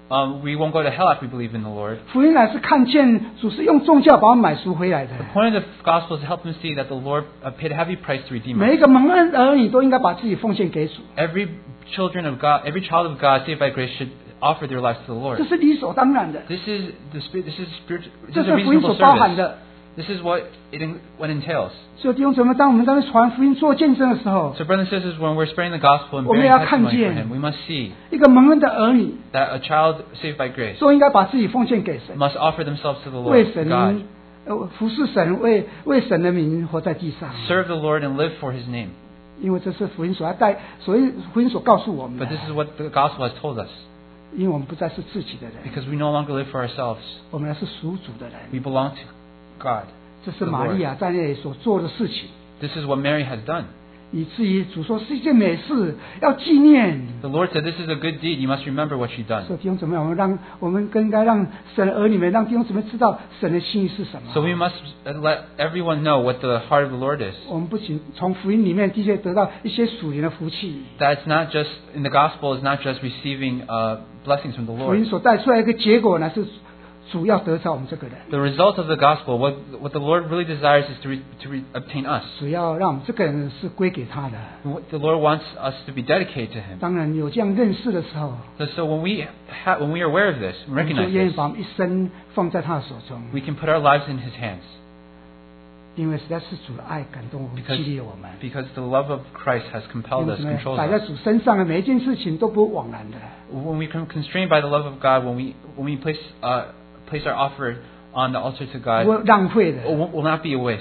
Speaker 2: we won't go to hell if we believe in the Lord.
Speaker 1: 福音乃是看见主是用重价把我们买赎回来的。
Speaker 2: The point of the gospel is to help them see that the Lord paid a heavy price to redeem
Speaker 1: 每
Speaker 2: us.
Speaker 1: 一个蒙恩儿女都应该把自己奉献给主，
Speaker 2: Every children of God, every child of God saved by grace should offer their lives to the
Speaker 1: 这
Speaker 2: Lord.
Speaker 1: 是理所当然的，
Speaker 2: This is the spirit. This is spiritual.
Speaker 1: 这
Speaker 2: This is a
Speaker 1: 是福音
Speaker 2: reasonable
Speaker 1: 所包含
Speaker 2: service.
Speaker 1: 的。
Speaker 2: This is what what entails.
Speaker 1: 所以弟兄姊妹，当我们在那传福音做见证的时候，
Speaker 2: So, brothers and sisters, when we're spreading the gospel and
Speaker 1: 我们
Speaker 2: bearing
Speaker 1: 要看
Speaker 2: testimony
Speaker 1: 见
Speaker 2: for Him, we must see
Speaker 1: 一个蒙恩的儿女
Speaker 2: that a child saved by grace
Speaker 1: 都应该把自己奉献给神，
Speaker 2: must offer themselves to the
Speaker 1: 为
Speaker 2: Lord,
Speaker 1: 神
Speaker 2: God,
Speaker 1: 服侍神，为神的名活在地上。
Speaker 2: serve the Lord and live for His name.
Speaker 1: 因为这是福音所要带，所以福音所告诉我们的
Speaker 2: But。this is what the gospel has told us,
Speaker 1: 因为我们不再是自己的人，
Speaker 2: because we no longer live for ourselves.
Speaker 1: 我们乃是属主的人。
Speaker 2: We belong to God.
Speaker 1: 这是玛利亚在那里所做的事情，
Speaker 2: This is what Mary has done.
Speaker 1: 以至于主说是一件美事，要纪念。
Speaker 2: The Lord said, "This is a good deed. You must remember what she'd
Speaker 1: 所
Speaker 2: done."
Speaker 1: 以弟兄姊妹，我们更应该让神的儿女们，让弟兄姊妹知道神的心意是什么。
Speaker 2: So we must let everyone know what the heart of the Lord is.
Speaker 1: 我们不仅从福音里面的确得到一些属灵的福气，
Speaker 2: That it's not just in the gospel is not just receiving blessings from the
Speaker 1: 福音
Speaker 2: Lord.
Speaker 1: 所带出来一个结果呢，是主要得着我们这个人，
Speaker 2: The result of the gospel, what the Lord really desires is to obtain us.
Speaker 1: 主要让我们这个人是归给他的。
Speaker 2: What the Lord wants us to be dedicated to Him.
Speaker 1: 当然有这样认识的时候，
Speaker 2: So when we are aware of this,
Speaker 1: 我
Speaker 2: we
Speaker 1: 们就
Speaker 2: recognize
Speaker 1: 愿意
Speaker 2: this,
Speaker 1: 把我们一生放在他的手中，
Speaker 2: we can put our lives in His hands,
Speaker 1: 因为实在是主的爱感动我们，
Speaker 2: Because-
Speaker 1: 激励我们。
Speaker 2: because the love of Christ has
Speaker 1: 弟
Speaker 2: compelled
Speaker 1: 兄
Speaker 2: us,
Speaker 1: 姊妹
Speaker 2: controls
Speaker 1: 摆在
Speaker 2: us.
Speaker 1: 主身上的每一件事情都不会枉然的。
Speaker 2: When we become constrained by the love of God, when we place our offer on the altar to
Speaker 1: 不
Speaker 2: God,
Speaker 1: 会浪费的，
Speaker 2: will not be a waste.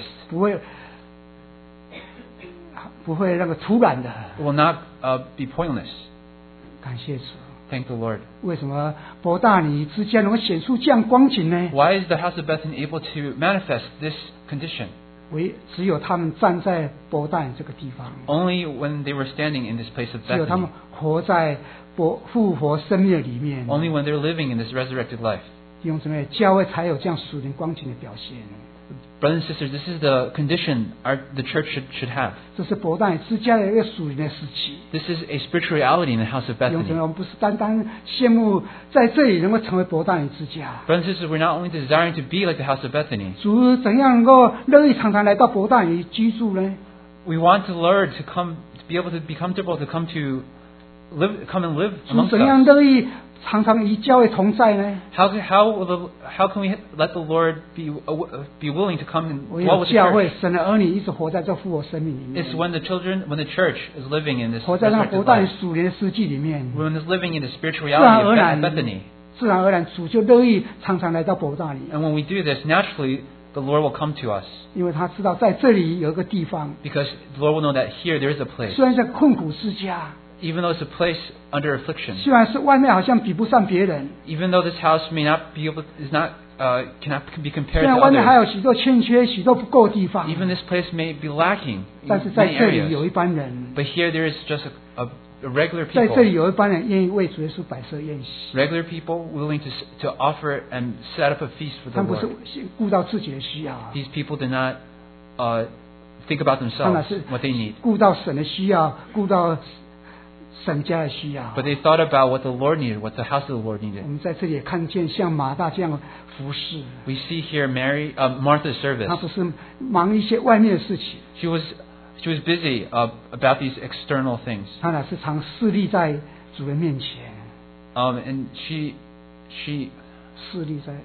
Speaker 1: 不会那个突然的。
Speaker 2: It will not be pointless.
Speaker 1: 感谢主。
Speaker 2: Thank the Lord.
Speaker 1: 为什么伯大尼之间能够显出这样光景呢？
Speaker 2: Why is the house of Bethany able to manifest this condition?
Speaker 1: 只有他们站在伯大尼这个地方，
Speaker 2: Only when they were standing in this place of
Speaker 1: 只有他们
Speaker 2: Bethany.
Speaker 1: 活在复活生命的里面。
Speaker 2: Only when they're living in this resurrected life.
Speaker 1: 弟兄姊妹，教会才有这样属灵光景的表现。
Speaker 2: Brothers and sisters, this is the condition the church should have.
Speaker 1: 这是伯大尼之家的一个属灵的时期。
Speaker 2: This is a spiritual reality in the house of
Speaker 1: 弟兄姊妹，
Speaker 2: Bethany.
Speaker 1: 我们不是单单羡慕在这里能够成为伯大尼之家，
Speaker 2: Brothers and sisters, we're not only desiring to be like the house of Bethany.
Speaker 1: 主怎样能够乐意常常来到伯大尼居住呢？
Speaker 2: We want the Lord to be able to be comfortable, to come and live
Speaker 1: 主
Speaker 2: amongst
Speaker 1: 怎样
Speaker 2: us.
Speaker 1: 乐意常常与教会同在呢？
Speaker 2: How can we let the Lord be willing to come and
Speaker 1: 唯
Speaker 2: dwell
Speaker 1: 有
Speaker 2: with the
Speaker 1: 教会
Speaker 2: church?
Speaker 1: 神的儿女一直活在这复活生命里面
Speaker 2: It's，when the church is living in this
Speaker 1: 活在那
Speaker 2: resurrected
Speaker 1: 伯大尼
Speaker 2: life.
Speaker 1: 属灵的世纪里面，
Speaker 2: When it's living in the spiritual
Speaker 1: 自然
Speaker 2: reality
Speaker 1: 而
Speaker 2: of
Speaker 1: 然
Speaker 2: Bethany.
Speaker 1: 自然而然主就乐意常常来到伯大尼，
Speaker 2: And when we do this, naturally, the Lord will come to us.
Speaker 1: 因为他知道在这里有一个地方，
Speaker 2: Because the Lord will know that here there is a place.
Speaker 1: 虽然在困苦之家，
Speaker 2: Even though it's a place under affliction.
Speaker 1: 虽然是外面好像比不上别人，
Speaker 2: Even though this house may not be able, cannot be
Speaker 1: 虽
Speaker 2: compared
Speaker 1: 然
Speaker 2: to
Speaker 1: 外面还
Speaker 2: others.
Speaker 1: 有许多欠缺、许多不够的地方，
Speaker 2: Even this place may be lacking
Speaker 1: 但是
Speaker 2: in
Speaker 1: 在
Speaker 2: many
Speaker 1: 这里有一
Speaker 2: areas.
Speaker 1: 班人，
Speaker 2: But here there is just a regular
Speaker 1: 在这里
Speaker 2: people.
Speaker 1: 有一班人愿意为主耶稣摆设宴席，
Speaker 2: Regular people willing to offer and set up a feast for
Speaker 1: 他
Speaker 2: the
Speaker 1: 们不是
Speaker 2: Lord.
Speaker 1: 顾到自己的需要，
Speaker 2: These people did not think about
Speaker 1: 他们
Speaker 2: themselves,
Speaker 1: 是
Speaker 2: what they need.
Speaker 1: 顾到神的需要，顾到神家的需要。
Speaker 2: But they thought about what the Lord needed, what the house of the Lord
Speaker 1: 我
Speaker 2: needed.
Speaker 1: 们在这里也看见像马大这样的服侍，
Speaker 2: We see here Martha's service.
Speaker 1: 他不是忙一些外面的事情，
Speaker 2: She was busy about these external things.
Speaker 1: 他乃是常侍立在主人面前，
Speaker 2: And she
Speaker 1: 侍立在。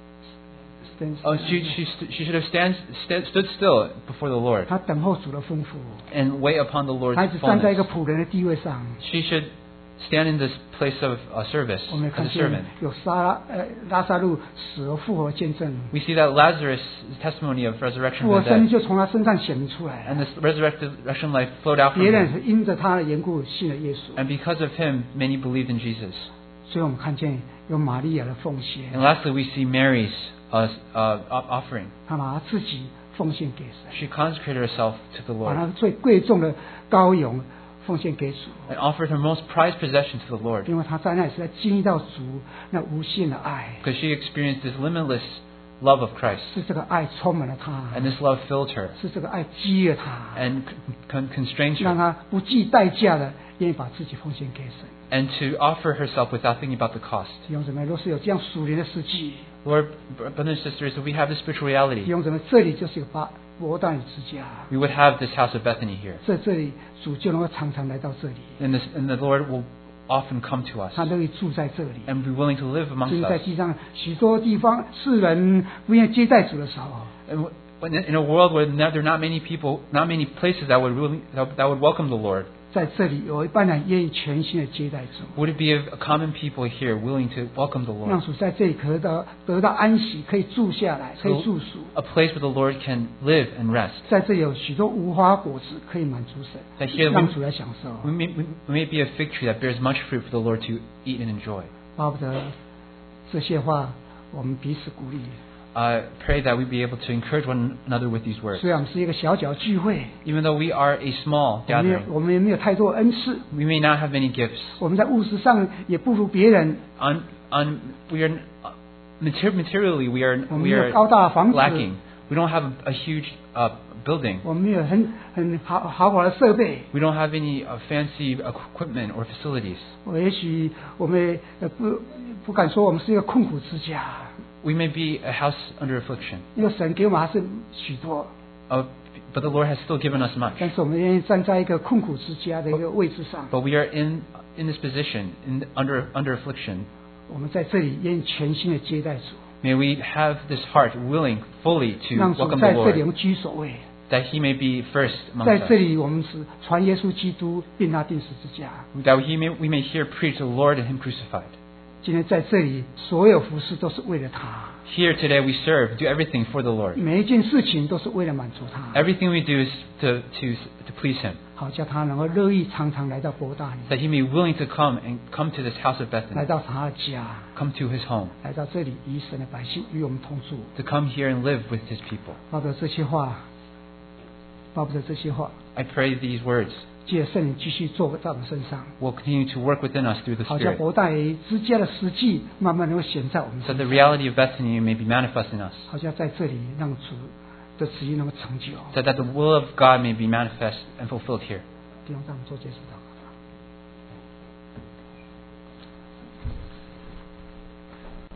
Speaker 2: she should have stood still before the Lord
Speaker 1: 他等候主的吩咐，
Speaker 2: and wait upon the Lord's
Speaker 1: 他一直站在一
Speaker 2: fullness.
Speaker 1: 个仆人的地位上。
Speaker 2: She should stand in this place of service
Speaker 1: 我们也
Speaker 2: as
Speaker 1: 看
Speaker 2: a
Speaker 1: 见
Speaker 2: servant.
Speaker 1: 有拉萨路死而复活见证，
Speaker 2: We see that Lazarus' testimony of resurrection
Speaker 1: 复
Speaker 2: from
Speaker 1: 活
Speaker 2: the
Speaker 1: 生命
Speaker 2: dead,
Speaker 1: 就从他身上显明出来
Speaker 2: and。this resurrection life flowed out from
Speaker 1: 别人
Speaker 2: him.
Speaker 1: 是因着他的缘故信了耶稣，
Speaker 2: And because of him, many believed in Jesus.
Speaker 1: 所以我们看见有玛利亚的奉献
Speaker 2: And，lastly, we see Mary's offering.
Speaker 1: 他把他自己奉献给神，
Speaker 2: She consecrated herself to the
Speaker 1: 把他
Speaker 2: Lord
Speaker 1: 最贵重的羔羊奉献给主，
Speaker 2: and offered her most prized possession to the Lord
Speaker 1: 因为他在那里是在经历到主那无限的爱，
Speaker 2: because she experienced this limitless love of Christ.
Speaker 1: 是这个爱充满了他，
Speaker 2: And this love filled her
Speaker 1: 是这个爱激励他，
Speaker 2: and constrained
Speaker 1: 让
Speaker 2: her
Speaker 1: 他不计代价的愿意把自己奉献给神。
Speaker 2: and to offer herself without thinking about the cost.
Speaker 1: 弟兄姊妹，若是有这样属灵的实际，
Speaker 2: Lord, brothers and sisters, if we have this spiritual
Speaker 1: 弟
Speaker 2: reality,
Speaker 1: 兄姊妹，这里就是有伯大尼之家，
Speaker 2: we would have this house of Bethany here.
Speaker 1: 在这里主就能够常常来到这里，
Speaker 2: And the Lord will often come to us
Speaker 1: 他乐意住在这里。
Speaker 2: and be willing to live
Speaker 1: 至
Speaker 2: amongst
Speaker 1: 于在
Speaker 2: us.
Speaker 1: 地上许多地方世人不愿意接待主的时候，
Speaker 2: And when in a world where there are not many people, not many places that would welcome the Lord,
Speaker 1: 在这里有一般人愿意全心的接待主，
Speaker 2: would it be a common people here willing to welcome the
Speaker 1: 让
Speaker 2: Lord?
Speaker 1: 主在这里可得到安息，可以住下来，可以住宿。
Speaker 2: A place where the Lord can live and rest.
Speaker 1: 在这里有许多无花果子可以满足神，
Speaker 2: That here
Speaker 1: 让主来享受。
Speaker 2: we may be a fig tree that bears much fruit for the Lord to eat and enjoy.
Speaker 1: 巴不得这些话我们彼此鼓励。
Speaker 2: Pray that we be able to encourage one another with these words.
Speaker 1: 虽然我们是一个小小聚会，
Speaker 2: Even though we are a small gathering,
Speaker 1: 我们也没有太多恩赐，
Speaker 2: we may not have many gifts.
Speaker 1: 我们在物质上也不如别人，
Speaker 2: We are materially we
Speaker 1: 我们
Speaker 2: are
Speaker 1: 没有高大的房子，
Speaker 2: lacking. We don't have a huge building.
Speaker 1: 我们没有很豪华的设备。
Speaker 2: We don't have any fancy equipment or facilities.
Speaker 1: 也许我们不敢说我们是一个困苦之家，
Speaker 2: We may be a house under affliction,
Speaker 1: 因为神给我们还是许多，
Speaker 2: but the Lord has still given us much.
Speaker 1: 但是我们愿意站在一个困苦之家的一个位置上，
Speaker 2: But we are in this position, under affliction.
Speaker 1: 我们在这里愿意全心的接待主，
Speaker 2: May we have this heart willing fully to
Speaker 1: 让主
Speaker 2: welcome the
Speaker 1: 在这里
Speaker 2: Lord,
Speaker 1: 能居首位。
Speaker 2: that He may be first
Speaker 1: 在
Speaker 2: amongst
Speaker 1: 这
Speaker 2: us,
Speaker 1: 里，我们是传耶稣基督，并他钉十字架。
Speaker 2: that we may hear preach the Lord and Him crucified.
Speaker 1: 今天在这里，所有服饰都是为了他，
Speaker 2: Here today we serve, do everything for the Lord.
Speaker 1: 每一件事情都是为了满足他，
Speaker 2: Everything we do is to please Him,
Speaker 1: 好叫他能够乐意常常来到伯大尼，
Speaker 2: that He may be willing to come to this house of
Speaker 1: 来
Speaker 2: Bethany,
Speaker 1: 到他的家，
Speaker 2: come to His home,
Speaker 1: 来到这里与神的百姓与我们同住。
Speaker 2: to come here and live with His people.
Speaker 1: 巴不得这些话，巴不得这些话，
Speaker 2: I pray these words
Speaker 1: 借着圣灵继续做在我们身上，
Speaker 2: will continue to work within us through the
Speaker 1: 好叫
Speaker 2: Spirit,
Speaker 1: 伯大尼之家的实际慢慢能够显在我们
Speaker 2: so
Speaker 1: 身
Speaker 2: the
Speaker 1: 上，
Speaker 2: reality of Bethany may be manifest in us,
Speaker 1: 好像在这里让主的旨意能够成就。
Speaker 2: so that the will of God may be manifest and fulfilled here.
Speaker 1: 弟兄，让我们做结束祷告。